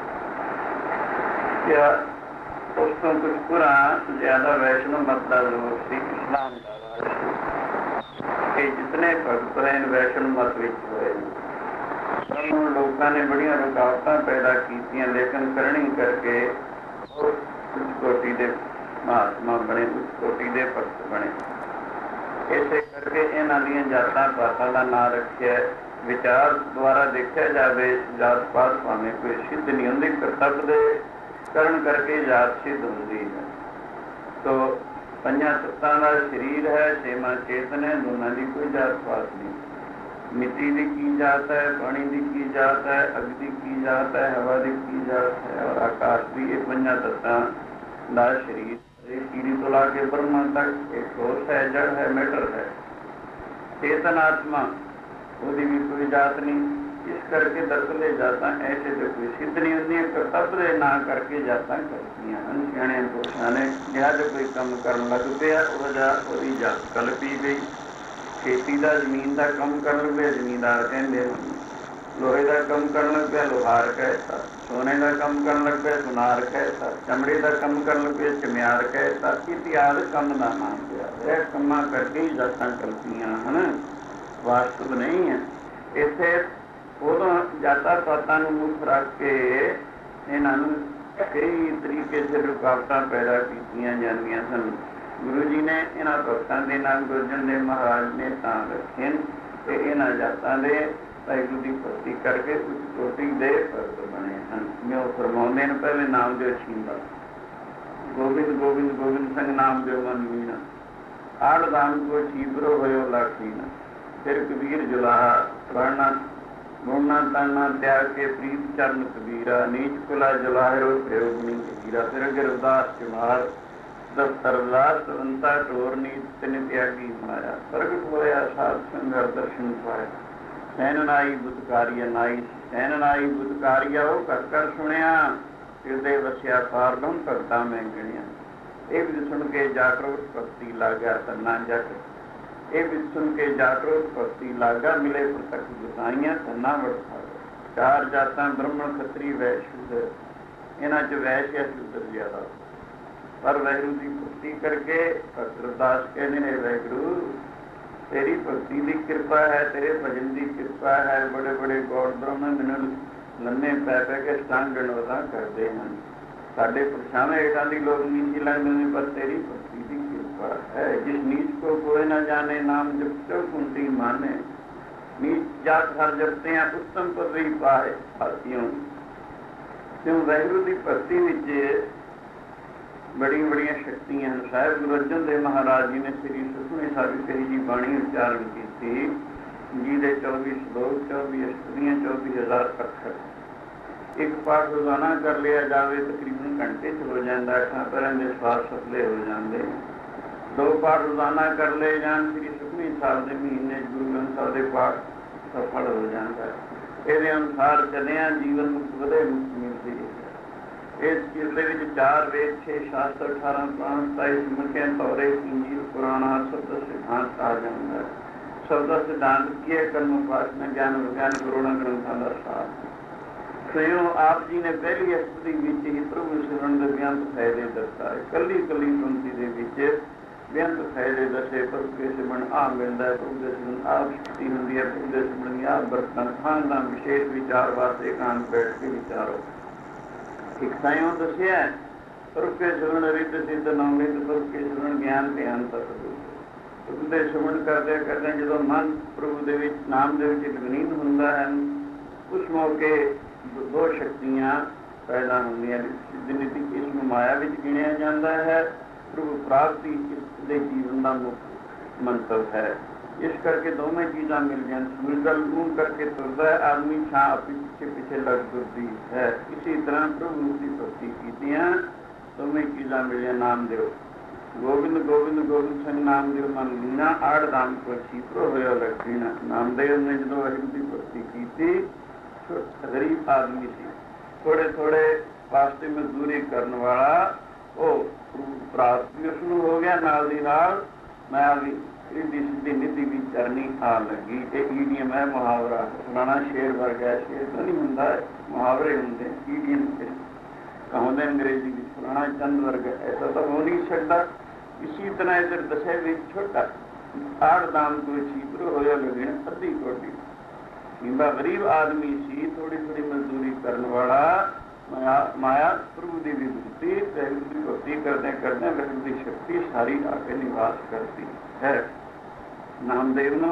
क्या ਉਸ ਤੋਂ ਕੁਝ ਪੁਰਾਣਾ ਜ਼ਿਆਦਾ ਵੈਸ਼ਨਵ ਮਤ ਦਾ ਲੋਕ ਸੀ ਇਸਲਾਮ ਦਾ ਰਾਜ ਇਹ ਜਿਤਨੇ ਭਗਤ ਰਹੇ ਵੈਸ਼ਨਵ ਮਤ ਵਿੱਚ ਹੋਏ ਸਾਨੂੰ ਲੋਕਾਂ ਨੇ ਬੜੀਆਂ ਰੁਕਾਵਟਾਂ ਪੈਦਾ ਕੀਤੀਆਂ ਲੇਕਿਨ ਕਰਨੀ ਕਰਕੇ ਉੱਚ ਕੋਟੀ ਦੇ ਮਹਾਤਮਾ ਬਣੇ ਉੱਚ ਕੋਟੀ ਦੇ ਭਗਤ ਬਣੇ ਇਸੇ ਕਰਕੇ ਇਹਨਾਂ ਦੀਆਂ ਜਾਤਾਂ ਪਾਤਾਂ ਦਾ ਨਾਂ ਰੱਖਿਆ ਵਿਚਾਰ ਦੁਆਰਾ ਦੇਖਿਆ ਜਾਵੇ ਜਾਤ ਪਾਤ ਭਾਵੇਂ ਕੋਈ ਸਿੱਧ ਨਹੀਂ ਹੁੰਦੀ ਕਰਤੱਵ ਦੇ ਕਰਨ ਕਰਕੇ ਜਾਤ ਸਿੱਧ ਹੁੰਦੀ ਹੈ ਤੋ ਪੰਜਾਂ ਤੱਤਾਂ ਦਾ ਸਰੀਰ ਹੈ ਛੇਵਾਂ ਚੇਤਨ ਹੈ ਦੋਨਾਂ ਦੀ ਕੋਈ ਜਾਤ ਪਾਤ ਨਹੀਂ ਮਿੱਟੀ ਦੀ ਕੀ ਜਾਤ ਹੈ ਪਾਣੀ ਦੀ ਕੀ ਜਾਤ ਹੈ ਅਗ ਦੀ ਕੀ ਜਾਤ ਹੈ ਹਵਾ ਦੀ ਕੀ ਜਾਤ ਹੈ ਔਰ ਆਕਾਸ਼ ਦੀ ਇਹ ਪੰਜਾਂ ਤੱਤਾਂ ਦਾ ਸਰੀਰ कीड़ी तो ला के ब्रह्मा तक एक ठोस है जड़ है मैटर है चेतन आत्मा ਉਹਦੀ ਵੀ ਕੋਈ ਜਾत नहीं इस करके दरअसल जातां ऐसे तो कोई सिद्ध नहीं होंदी करतੱਵ ਦੇ ਨਾਂ ਕਰਕੇ ਜਾਤਾਂ ਕਰਦੀਆਂ ਹਨ ਸਿਆਣਿਆਂ ਪੁਰਸ਼ਾਂ ਨੇ ਜਿਹੜਾ ਜੋ ਕੋਈ ਕੰਮ ਕਰਨ ਲੱਗ ਪਿਆ ਉਹਦੀ ਜਾਤ ਕਲਪੀ ਗਈ ਖੇਤੀ ਦਾ ਜ਼ਮੀਨ ਦਾ ਕੰਮ ਕਰਨ ਲੱਗੇ ਜ਼ਮੀਂਦਾਰ ਕਹਿੰਦੇ ਹਨ ਲੋਹੇ ਦਾ ਕੰਮ ਕਰਨ ਲੱਗ ਪਿਆ ਲੋਹਾਰ ਕਹਿਤਾ ਸੋਨੇ ਦਾ ਕੰਮ ਕਰਨ ਲੱਗ ਪਿਆ ਸੁਨਾਰ ਕਹਿਤਾ ਚਮੜੇ ਦਾ ਕੰਮ ਕਰਨ ਲੱਗ ਪਿਆ ਚਮਿਆਰ ਕਹਿਤਾ ਇਤਿਆਦਿ ਕੰਮ ਦਾ ਨਾਮ ਪਿਆ ਇਹ ਕੰਮਾਂ ਕਰਕੇ ਹੀ ਜਾਤਾਂ ਕਲਪੀਆਂ ਹਨ ਵਾਸਤਵ ਨਹੀਂ ਹੈ ਇੱਥੇ ਉਦੋਂ ਜਾਤਾਂ ਪਾਤਾਂ ਨੂੰ ਮੁੱਖ ਰੱਖ ਕੇ ਇਹਨਾਂ ਨੂੰ ਕਈ ਤਰੀਕੇ ਦੇ ਰੁਕਾਵਟਾਂ ਪੈਦਾ ਕੀਤੀਆਂ ਜਾਂਦੀਆਂ ਸਨ ਗੁਰੂ ਜੀ ਨੇ ਇਹਨਾਂ ਭਗਤਾਂ ਦੇ ਨਾਮ ਗੁਰੂ ਅਰਜਨ ਦੇਵ ਮਹਾਰਾਜ ਨੇ ਤਾਂ ਰੱਖੇ ਤੇ ਇਹਨਾਂ ਜਾਤਾਂ ਦੇ ਵਾਹਿਗੁਰੂ ਦੀ ਭਗਤੀ ਕਰਕੇ ਉੱਚ ਕੋਟੀ ਦੇ ਭਗਤ ਬਣੇ ਹਨ ਜਿਵੇਂ ਉਹ ਫਰਮਾਉਂਦੇ ਨੇ ਪਹਿਲੇ ਨਾਮ ਦਿਓ ਛੀਂਦਾ ਗੋਬਿੰਦ ਗੋਬਿੰਦ ਗੋਬਿੰਦ ਸਿੰਘ ਨਾਮ ਦਿਓ ਮਨ ਮੀਨਾ ਆੜ ਦਾਨ ਕੋ ਛੀਬਰੋ ਹੋਇਓ ਲਾਖੀਨਾ ਫਿਰ ਕਬੀਰ ਜੁਲਾਹਾ ਪੜਨਾ ਗੁਣਾ ਤਾਨਾ ਤਿਆਗ ਕੇ ਪ੍ਰੀਤ ਚਰਨ ਕਬੀਰਾ ਨੀਚ ਕੁਲਾ ਜਲਾਹਿਰੋ ਪ੍ਰਯੋਗ ਨਹੀਂ ਕਬੀਰਾ ਫਿਰ ਗੁਰਦਾਸ ਚਮਾਰ ਦਫਤਰਦਾਰ ਸੰਤਾ ਟੋਰ ਨੀਤ ਤਿਨ ਤਿਆਗੀ ਮਾਇਆ ਪ੍ਰਗਟ ਹੋਇਆ ਸਾਧ ਸੰਗਤ ਦਰਸ਼ਨ ਪਾਇਆ ਸੈਨ ਨਾਈ ਬੁੱਧਕਾਰੀਆ ਨਾਈ ਸੈਨ ਨਾਈ ਬੁੱਧਕਾਰੀਆ ਉਹ ਕਰ ਸੁਣਿਆ ਹਿਰਦੇ ਵਸਿਆ ਪਾਰਦਮ ਭਗਤਾਂ ਮੈਂ ਗਿਣਿਆ ਇਹ ਵੀ ਸੁਣ ਕੇ ਜਾਗਰੂਕ ਭਗਤੀ ਲਾਗਾ ਤੰਨਾ ਜੱਟ ਇਹ ਵੀ ਸੁਣ ਕੇ ਜਾਗਰੂਕ ਭਗਤੀ ਲਾਗਾ ਮਿਲੇ ਪ੍ਰਤੱਖ ਗੁਸਾਈਆਂ ਤੰਨਾ ਵਰਤਾ ਚਾਰ ਜਾਤਾਂ ਬ੍ਰਹਮਣ ਖੱਤਰੀ ਵੈਸ਼ ਸ਼ੂਦਰ ਇਹਨਾਂ 'ਚ ਵੈਸ਼ ਹੈ ਸ਼ੂਦਰ ਜ਼ਿਆਦਾ ਪਰ ਵਾਹਿਗੁਰੂ ਦੀ ਭਗਤੀ ਕਰਕੇ ਭਗਤ ਕਹਿੰਦੇ ਨੇ ਵਾਹਿਗੁਰੂ तेरी भक्ति की कृपा है तेरे भजन की कृपा है बड़े बड़े गौड़ ब्रह्म मैनू लम्मे पै पै के स्टांग गणवता करते हैं साढ़े परछावें हेठां दी लोग नीची लगते पर तेरी भक्ति की कृपा है जिस नीच को कोई न जाने नाम जपचो कुंती माने नीच जात हर जपते हैं उत्तम पदवी पाए भारतीयों क्यों वाहिगुरू की भक्ति विच बड़िया बड़िया शक्तियां हैं साहिब गुरु अर्जन देव महाराज जी ने श्री सुखमनी साहिब जी बाणी उच्चारण की थी जिहदे 24 श्लोक 24 अष्टमियां 24,000 अक्षर एक पाठ रोजाना कर लिया जाए तकरीबन घंटे च हो जाता अठां पैरां दे स्वास सफले हो जाते 2 पाठ रोजाना कर ले जान श्री सुखमनी साहिब के महीने गुरु ग्रंथ साहिब के पाठ सफल हो जाता है ये अनुसार चलिया जीवन मुक्त वधे मुक्त मिलती है इस जिले में 4 वेद, 6 शास्त्र, 18 पुराण, 27 सिमरतियां, तौरे, इंजील, पुराण, शब्द सिद्धांत कहा जाता है। शब्द सिद्धांत किए कर्म उपासना ज्ञान विज्ञान गुरुणा ग्रंथों का सार। स्वयं आप जी ने पहली स्तुति विच ही प्रभु सिमरन दे बेअंत फायदे दर्शाए। कली कली पंक्ति दे विच बेअंत फायदे दसे। प्रभु के सिमरन आ मिलता है, प्रभु के सिमरन आप शक्ति होंगी है, प्रभु के सिमरन की आप बरतन खान का विशेष विचार वास्ते एकांत बैठ के विचारो। एक साइयों दसिया प्रभु के सिमरन रित सिद्ध नौमित, प्रभु के सिमरन ज्ञान ध्यान तक। प्रभु के सिमरन करते जो मन प्रभु दे विच नाम दे विच लीन हुंदा है, उस मौके 2 शक्तियां पैदा होंदियां। सिद्धि इसमें माया विच गिणिया जाता है। प्रभु प्राप्ति इसके जीवन का मुख्य मंत्र है। इस करके दोवें चीज़ां मिल जान। सूरज लून करके तुरदा है, आदमी छां अपनी पीछे पीछे लग तुरती है। इसी तरह प्रभु की भक्ति कीतियां दोवें चीज़ां मिलिया। नाम देव गोविंद गोविंद गोविंद सिंह नाम देव मन लीना, आड़ दाम को छीपरो होया लकीना। नामदेव ने जो हरि की भक्ति की, गरीब आदमी सी, थोड़े थोड़े वास्ते मजदूरी करने वाला, वो प्राप्ति उसनू हो गया। नाल दी नाल मैं भी सीधी सीधी निधि भी चरनी आ लगी। एक ईडियम है, मुहावरा सुनाना। शेर वर्ग है, शेर तो नहीं होंगे, मुहावरे होंगे। ईडियम कहते अंग्रेजी भी सुनाना चंद वर्ग, ऐसा तो हो नहीं सकता। इसी तरह इधर दशे भी छोटा आड़ दाम को छीपरो होया लगे अद्धी कोटी। इंदा गरीब आदमी सी, थोड़ी थोड़ी मजदूरी करने वाला, माया प्रभु की विभूति की भक्ति करते करते प्रभु की शक्ति सारी आके निवास करती है। नामदेव ने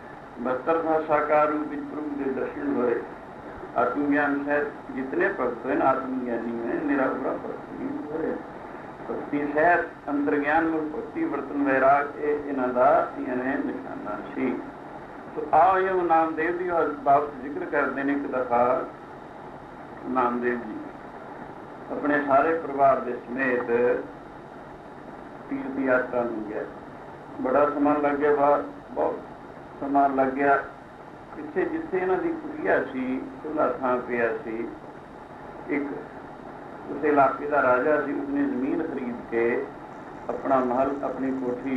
72 साकार रूप प्रभु के दर्शन हुए। आत्मज्ञान सहित जितने भक्त हैं आत्मज्ञानी में निरापुरा भक्ति हुए। भक्ति सहित अंतर्ज्ञान में भक्ति वर्तन वैराग इन्हों का निशाना सी। तो आओ ये नामदेव जी बाबत जिक्र करते हैं। एक दफा नामदेव जी अपने सारे परिवार के समेत तीर्थ यात्रा में गया। बड़ा समान लग गया, बहुत समान लग गया। पिछे जिथे इन्हों की कुटिया सी, खुला थां पिया सी, एक उस इलाके का राजा सी, उसने जमीन खरीद के अपना महल, अपनी कोठी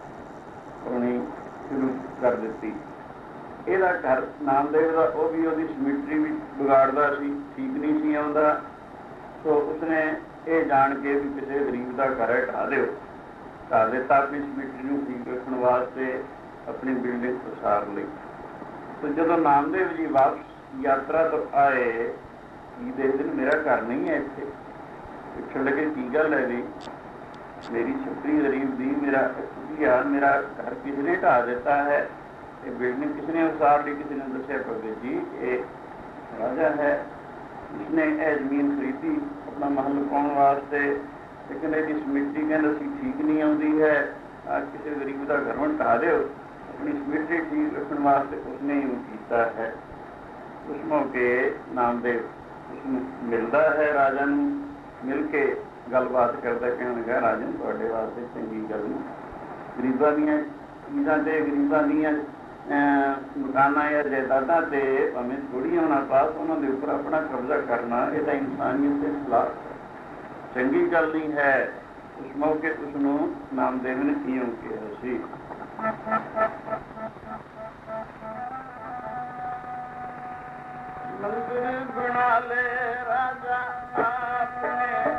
अपनी शुरू कर दी। ਇਹਦਾ घर नामदेव का वह भी वो सिमिट्री भी बिगाड़ता सी, ठीक नहीं सी आउंदा। तो उसने ये जान के भी किसी गरीब का घर है ढा दो, ढा दिता अपनी सिमिट्री को ठीक रखने वास्ते अपनी बिल्डिंग प्रसार ली। तो जो नामदेव जी वापस यात्रा तो आए, देखते मेरा घर नहीं है इतने, पिछड़ लगे की गल है जी, मेरी छपरी गरीब दी, मेरा घर किसी ने ढा दिता है, ये बिल्डिंग किसने उसार ली। किसी ने दसिया भगत जी ये राजा है, इसने यह जमीन खरीदी अपना महल पाने वास्ते, लेकिन यदि समिति कहते सी ठीक नहीं आती है, किसी गरीब का घर में ढा दो, अपनी समिति ठीक रखने वास्ते उसने ही किया है। उस मौके नामदेव उसमें मिलता है, राजा मिल के गलबात करता, कहने लगा राजन थोड़े वास्ते चंगी गल गरीबों दी चीज़ों से, गरीबों दी मकाना या जायदादा से भावें थोड़ी होना पास, उन्होंने उपर अपना कब्जा करना, यह तो इंसानियत के खिलाफ चंगी गल नहीं है। उस मौके उसनों नामदेव ने इं कहा सी। मंदिर बना ले राजा आपने,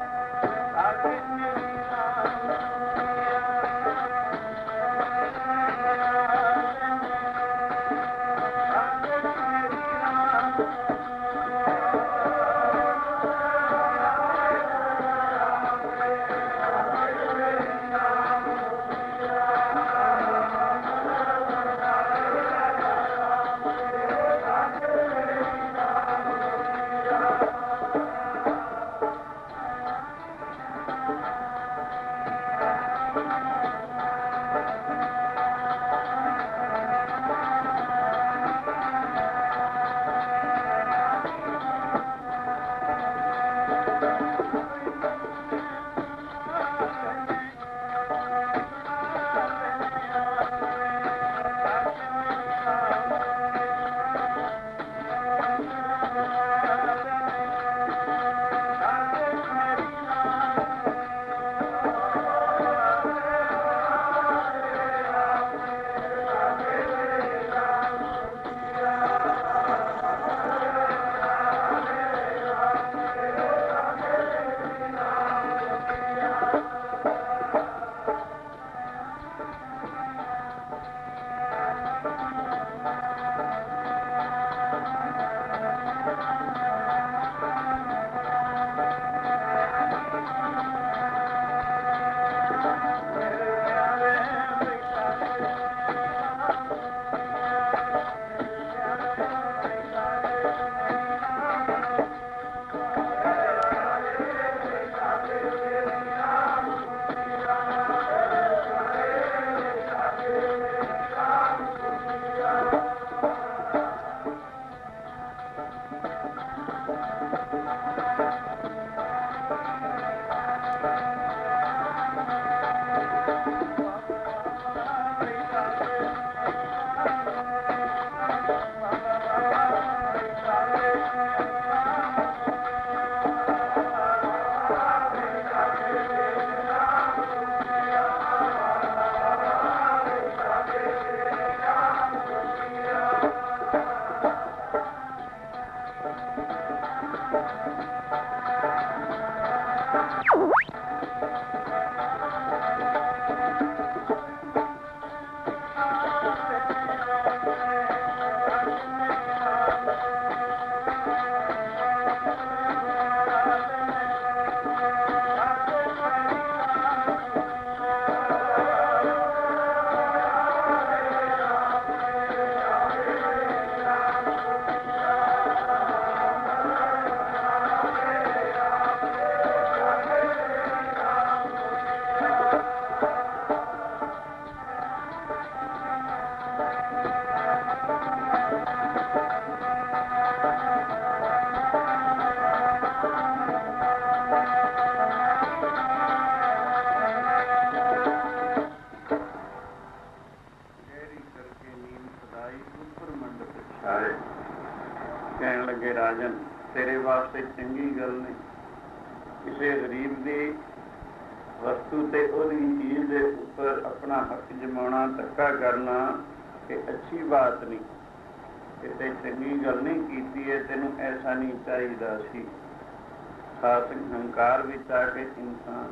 ਕਹਿਣ ਲੱਗੇ ਰਾਜਨ, ਤੇਰੇ ਵਾਸਤੇ ਚੰਗੀ ਗੱਲ ਨਹੀਂ। ਕਿਸੇ ਗਰੀਬ ਦੀ ਵਸਤੂ ਤੇ ਉਹਦੀ ਚੀਜ਼ ਦੇ ਉੱਪਰ ਆਪਣਾ ਹੱਕ ਜਮਾਉਣਾ, ਧੱਕਾ ਕਰਨਾ, ਇਹ ਅੱਛੀ ਬਾਤ ਨਹੀਂ। ਇਹ ਤੇ ਚੰਗੀ ਗੱਲ ਨਹੀਂ ਕੀਤੀ ਹੈ। ਤੈਨੂੰ ਐਸਾ ਨਹੀਂ ਚਾਹੀਦਾ ਸੀ। ਖਾਸ ਹੰਕਾਰ ਵਿੱਚ ਆ ਕੇ ਇਨਸਾਨ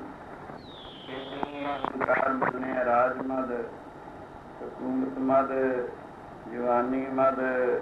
ਹੰਕਾਰ ਬਣਿਆ। ਰਾਜ ਮਦ, ਹਕੂਮਤ ਮਦ, ਜਵਾਨੀ ਮਦ,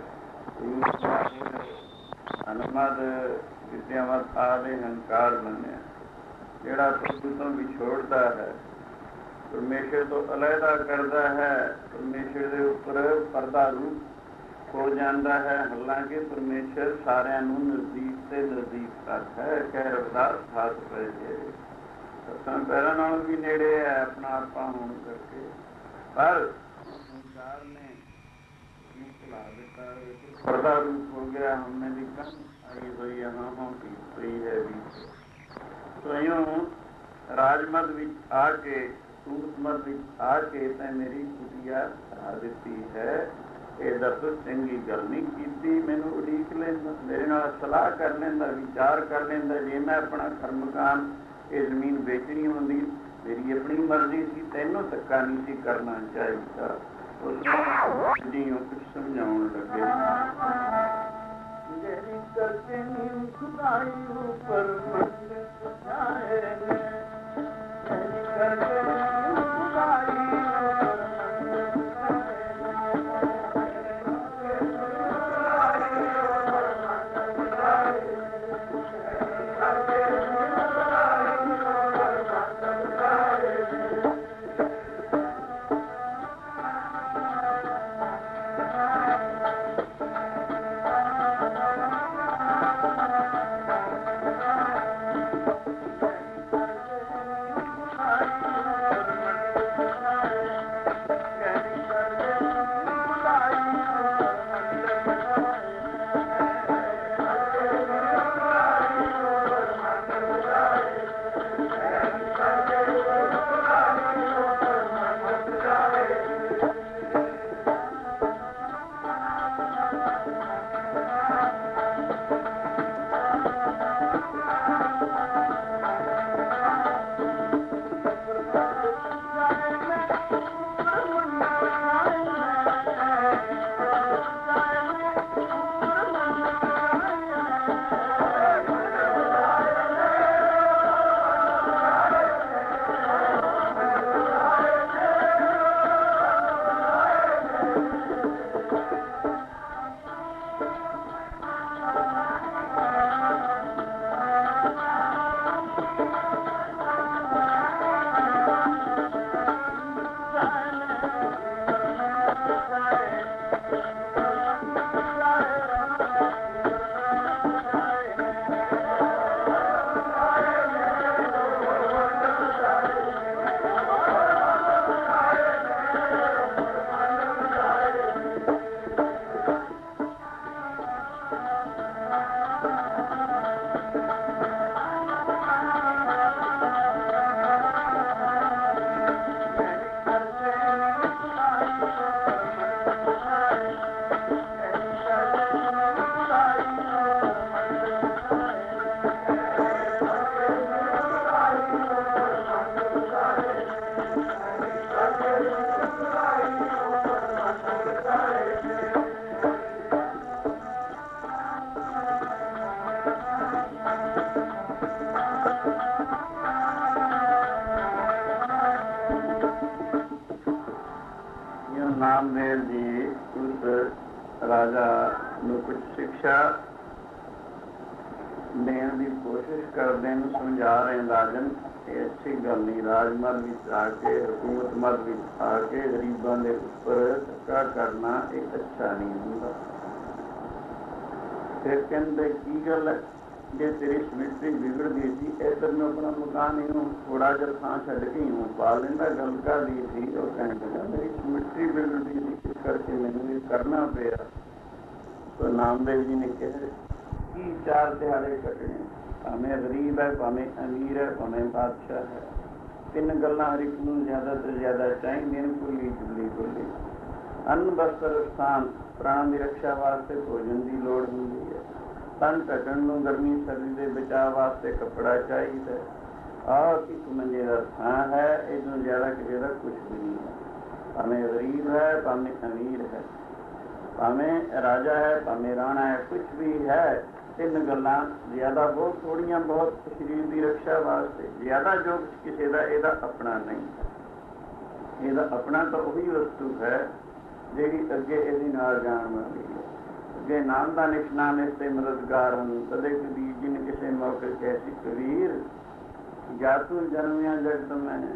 ਅਨਮਦ, ਵਿਦਿਆਵਤ ਆਦਿ ਹੰਕਾਰ ਬਣਿਆ। ਜਿਹੜਾ ਪ੍ਰਭੂ ਤੋਂ ਵਿਛੋੜਦਾ ਹੈ, ਪਰਮੇਸ਼ਰ ਤੋਂ ਅਲੱਗਾ ਕਰਦਾ ਹੈ, ਪਰਮੇਸ਼ਰ ਦੇ ਉੱਪਰ ਪਰਦਾ ਰੂਪ ਹੋ ਜਾਂਦਾ ਹੈ। ਹਾਲਾਂਕਿ ਪਰਮੇਸ਼ਰ ਸਾਰਿਆਂ ਨੂੰ ਨਜ਼ਦੀਕ ਤੇ ਨਜ਼ਦੀਕ ਤੱਕ ਹੈ। ਕਹਿ ਰਵਿਦਾਸ ਹੱਥ ਪੈ ਜੇ ਸੱਤਾਂ ਪੈਰਾਂ ਨਾਲ ਵੀ ਨੇੜੇ ਹੈ ਆਪਣਾ ਆਪਾ ਹੋਣ ਕਰਕੇ। ਪਰ ਹੰਕਾਰ ਨੇ ਚਲਾ ਦਿੱਤਾ, ਪਰਦਾ ਰੂਪ ਹੋ ਗਿਆ। ਹੁਣ ਮੇਰੀ ਕੰਨ ਆਈ ਹੋਈ ਹਾਂ ਪਈ ਹੈ ਵੀ ਸਵਯੰ ਰਾਜਮਦ ਵਿੱਚ ਆ ਕੇ, ਸੂਰਤਮਦ ਵਿੱਚ ਆ ਕੇ ਤਾਂ ਮੇਰੀ ਕੁਟੀਆ ਹਰਾ ਦਿੱਤੀ ਹੈ। ਇਹ ਦੱਸੋ ਚੰਗੀ ਗੱਲ ਨਹੀਂ ਕੀਤੀ। ਮੈਨੂੰ ਉਡੀਕ ਲੈਂਦਾ, ਮੇਰੇ ਨਾਲ ਸਲਾਹ ਕਰ ਲੈਂਦਾ, ਵਿਚਾਰ ਕਰ ਲੈਂਦਾ। ਜੇ ਮੈਂ ਆਪਣਾ ਕਰਮਕਾਨ ਇਹ ਜ਼ਮੀਨ ਵੇਚਣੀ ਹੁੰਦੀ, ਮੇਰੀ ਆਪਣੀ ਮਰਜ਼ੀ ਸੀ, ਤੈਨੂੰ ਧੱਕਾ ਨਹੀਂ ਸੀ ਕਰਨਾ ਚਾਹੀਦਾ। ਕੁਛ ਸਮਝਾਉਣ ਲੱਗੇ। ਮੇਰੀ ਕਰਕੇ ਨੀਂਦ ਖੁਦਾਈ ਉੱਪਰ ਮੰਗੇ ਸੁਝਾਏ ਨੇ, ਮੇਰੀ ਕਰਕੇ ਨੀਂਦ ਖੁਦਾਈ नामदेव जी उस राजा ਨੂੰ कुछ शिक्षा देने की कोशिश करते हैं, समझा रहे राजन ये अच्छी गल नहीं, राजमहल में आके हुकूमत मल में आके गरीबों के उपर धक्का करना एक अच्छा नहीं होता। फिर कहते की गल है, जे तेरी समृति बिगड़ती थी इधर में अपना मकान ही थोड़ा जहा थां छड़ के ही पा लेंदा, गल करदी थी वो कहने लगा मेरी समृति बिगड़ती थी इस करके मैंने करना पिया। तो नामदेव जी ने कहा की 4 दिहाड़े कटने, भावें गरीब है भावें अमीर है भावें बादशाह है, 3 गल्लां हर एक नूं ज़्यादा तो ज़्यादा चाहिए, खुली जुली खुली अन्न वस्त्र स्थान प्राण की रक्षा वास्ते भोजन की लोड़ होंदी है, तन ढकण नूं गर्मी सर्दी के बचाव वास्ते कपड़ा चाहिए, और एक मंजे का थां है, इसों ज़्यादा किसी का कुछ भी नहीं है, भावें गरीब है भावें अमीर है, भावें राजा है भावें राणा है, कुछ भी है 3 गल्लां ज़्यादा बहुत थोड़ियां बहुत शरीर की रक्षा वास्ते, ज़्यादा जो किसी का यदा अपना नहीं है, यदा अपना तो वही वस्तु है जी अगे ये जान वाली है, अगे नाम का निशान इससे मददगार हूँ कदे कभी जिन किसी मौके कैसी कबीर जा तू जन्मिया जगत में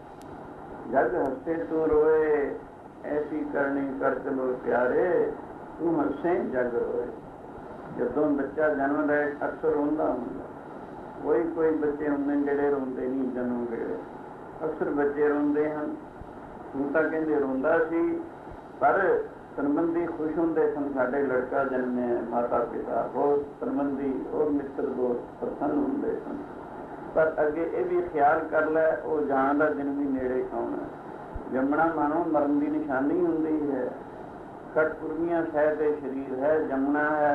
जग हंसे तू रोए, ऐसी करनी कर चलो प्यारे तू हंसे जग रोए। जदों बच्चा जन्मदा है अक्सर रोंदा हुंदा, कोई बच्चे होंदे जिहड़े रोंदे नहीं जन्म वेले, अक्सर बच्चे रोंदे हैं। तू तां कहंदे रोंदा सी पर संबंधी खुश होंदे सन, साडे लड़का जन्मे, माता पिता बहुत संबंधी और मित्र दोस्त प्रसन्न होंदे सन, पर अगे ये भी ख्याल कर लै वो जान का दिन भी नेड़े आउणा, जमना मानो मरण की निशानी होंदी है, कटपुरमियां शायद शरीर है, जमना है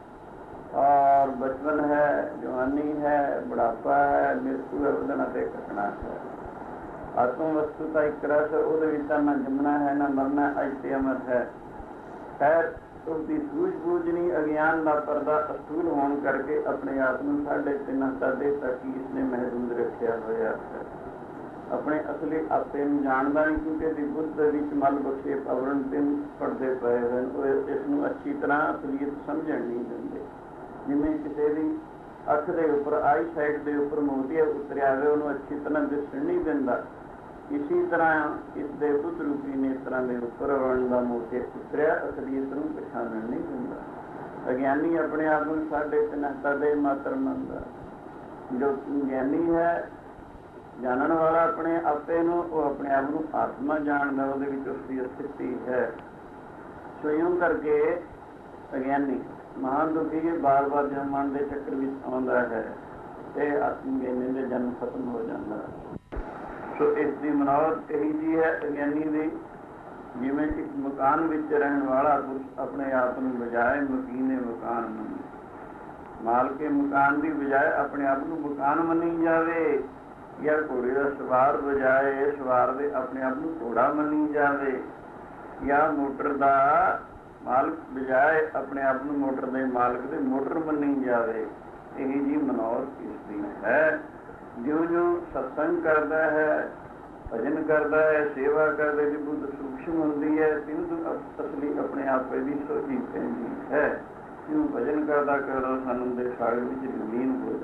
और बचपन है, जवानी है, बुढ़ापा है, मृत्यु है, उदना ते कटना है। आत्म वस्तु का एक रस वो ना जमना है ना मरना, अजते अमर है। खैर उसकी सूझबूझ नहीं, अज्ञान का पर्दा अस्थूल होने करके अपने आप को 3.5 सादे तक ही इसने महदूद रखा होया है, अपने असली आपे जानता नहीं, क्योंकि बुद्ध विच मल बख्शे आवरण 3 पड़ते पे हैं, इसनों अच्छी तरह असलीयत समझण नहीं देंगे। जिमें किसी भी अख के उपर आई साइड के उपर मोतिया उतरिया हो, उन्होंने अच्छी तरह दिसण नहीं देंदा, इसी तरह इसके बुद्ध रूपी नेत्रों के उपर वर्ण का मोतिया उतरिया असलीयत को पछाणन नहीं देंदा। अज्ञानी अपने आप को 3.5 सादे मात्र मनदा, जो ज्ञानी है जानन वाला अपने आपे नूं वो अपने आप को आत्मा जानदा, उहदे विच उसकी स्थिति है। सो यूं करके अज्ञानी महान दुखी है, बार बार जब मन के चक्कर में आउंदा है तो आत्मज्ञानी के जन्म खत्म हो जाता है। सो इसकी मनौत यही जी है अज्ञानी की, जिमें एक मकान में रहने वाला पुरुष अपने आप को बजाय मकीने मकान मने, माल के मकान की बजाय अपने आप को मकान मनी जाए, या घोड़े का सवार बजाए सवार दे अपने आप को घोड़ा मनी जाए, या मोटर का मालक बजाय अपने आप को मोटर के मालक के मोटर मनी जाए, यही जी मनौत इसकी है। ज्यों ज्यों सत्संग करता है, भजन करता है, सेवा करता है, बुद्ध सूक्ष्म होती है, त्यों असली अपने आप की सोची पैंदी है। क्यों भजन करता करता सानंद के सागर में लीन हो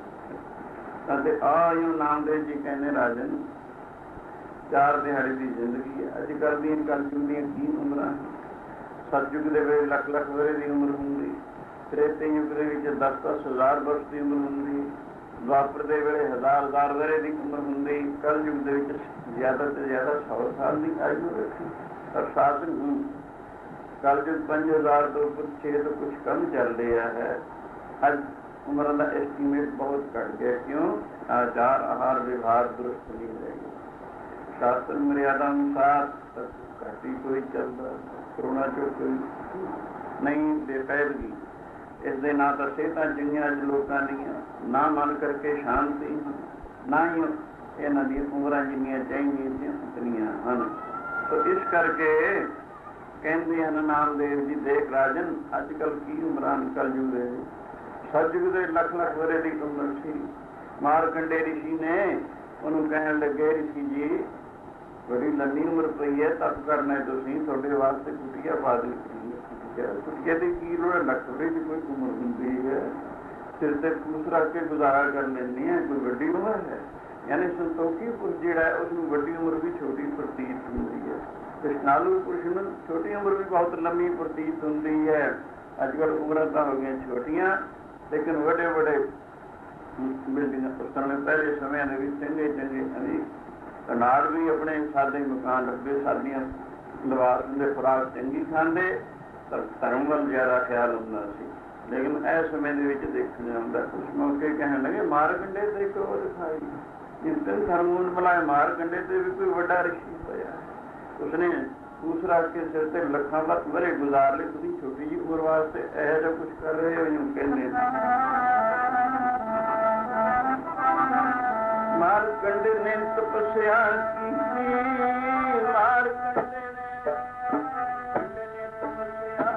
जाता है। आयो नामदेव जी कहने राजन 4 दिहाड़ी की जिंदगी है, अजकल दी कलयुग दी की उम्र है, सतयुग के वे लख लख वरे की उम्र होंगी, त्रेते युग के 10-10 हज़ार वर्ष की उम्र होंगी, द्वापर के वे 1000-1000 वरे की उम्र होंगी, कल युग के ज़्यादा से ज़्यादा 100 साल की आयु रखी। और साधन हूँ कल युग 5000 तो कुछ 6 तो कुछ कम चल रहा है, अज उम्र का एस्टीमेट बहुत घट गया। क्यों? आचार आहार विभाग दुरुस्त नहीं रहेगी, शास्त्र मर्यादा अनुसार घट ही कोई चलता, करोना चो कोई नहीं बेकायदगी, इसके ना तो सेहत चंगिया अज लोगों दियाँ, ना मन करके शांति, ना ही इन्हों दी उम्र जिन्नियां चाहिए उतनियां हैं। तो इस करके कहते हैं नामदेव जी देख राजन अजकल की उम्र कलयुग है, सतयुग के लख लख वरे की उम्र सी, ਮਾਰਕੰਡੇ ਰਿਸ਼ੀ ਨੇ ਉਹਨੂੰ ਕਹਿਣ ਲੱਗੇ, ਰਿਸ਼ੀ ਜੀ ਬੜੀ ਲੰਮੀ ਉਮਰ ਪਈ ਹੈ, ਤਪ ਕਰਨਾ ਤੁਸੀਂ, ਤੁਹਾਡੇ ਵਾਸਤੇ ਕੁਟੀਆ ਪਾ ਦਿੱਤੀ। ਕੁਟੀਆ ਦੀ ਕੀ ਲੋੜ, ਲੱਕੜੀ ਦੀ ਕੋਈ ਉਮਰ ਹੁੰਦੀ ਹੈ, ਸਿਰ ਤੇ ਫੂਸ ਰੱਖ ਕੇ ਗੁਜ਼ਾਰਾ ਕਰ ਲੈਂਦੀ ਹੈ, ਕੋਈ ਵੱਡੀ ਉਮਰ ਹੈ। ਯਾਨੀ ਸੰਤੋਖੀ ਪੁਰਸ਼ ਜਿਹੜਾ ਹੈ ਉਸਨੂੰ ਵੱਡੀ ਉਮਰ ਵੀ ਛੋਟੀ ਪ੍ਰਤੀਤ ਹੁੰਦੀ ਹੈ। ਕ੍ਰਿਸ਼ਨਾਲੂ ਪੁਰਸ਼ ਨੂੰ ਛੋਟੀ ਉਮਰ ਵੀ ਬਹੁਤ ਲੰਮੀ ਪ੍ਰਤੀਤ ਹੁੰਦੀ ਹੈ। ਅੱਜ ਕੱਲ੍ਹ ਉਮਰਾਂ ਤਾਂ ਹੋ ਗਈਆਂ ਛੋਟੀਆਂ, ਲੇਕਿਨ ਵੱਡੇ ਵੱਡੇ ਬਿਲਡਿੰਗਾਂ। ਉਸ ਸਮੇਂ ਪਹਿਲੇ ਸਮਿਆਂ ਦੇ ਵਿੱਚ ਚੰਗੇ ਚੰਗੇ ਕਨਾੜ ਵੀ ਆਪਣੇ ਸਾਦੇ ਮਕਾਨ ਲੱਭੇ, ਸਾਦੀਆਂ ਲਿਬਾਸ ਹੁੰਦੇ, ਖੁਰਾਕ ਚੰਗੀ ਖਾਂਦੇ, ਧਰਮ ਵੱਲ ਜ਼ਿਆਦਾ ਖਿਆਲ ਹੁੰਦਾ ਸੀ। ਲੇਕਿਨ ਇਸ ਸਮੇਂ ਦੇ ਵਿੱਚ ਦੇਖਣ ਆਉਂਦਾ, ਉਸ ਮੌਕੇ ਕਹਿਣ ਲੱਗੇ ਮਾਰਕੰਡੇ ਤੇ ਇੱਕ ਉਹ ਦਿਖਾਈ, ਜਿੰਤਨ ਧਰਮ ਬੁਲਾਏ ਮਾਰਕੰਡੇ ਤੇ ਵੀ ਕੋਈ ਵੱਡਾ ਰਿਸ਼ੀ ਹੋਇਆ। ਉਸਨੇ ਫੂਸ ਰੱਖ ਕੇ ਸਿਰ ਤੇ ਲੱਖਾਂ ਲੱਖ ਵਰੇ ਗੁਜ਼ਾਰ ਲਏ, ਤੁਸੀਂ ਛੋਟੀ ਜਿਹੀ ਉਮਰ ਵਾਸਤੇ ਇਹੋ ਜਿਹਾ ਕੁਛ ਕਰ ਰਹੇ ਹੋ, ਇਹਨੂੰ ਕਹਿੰਦੇ ਮਾਰਕੰਡੇ ਨੇ ਤਪੱਸਿਆ ਕੀਤੀ। ਮਾਰਕੰਡੇ ਨੇ ਤਪੱਸਿਆ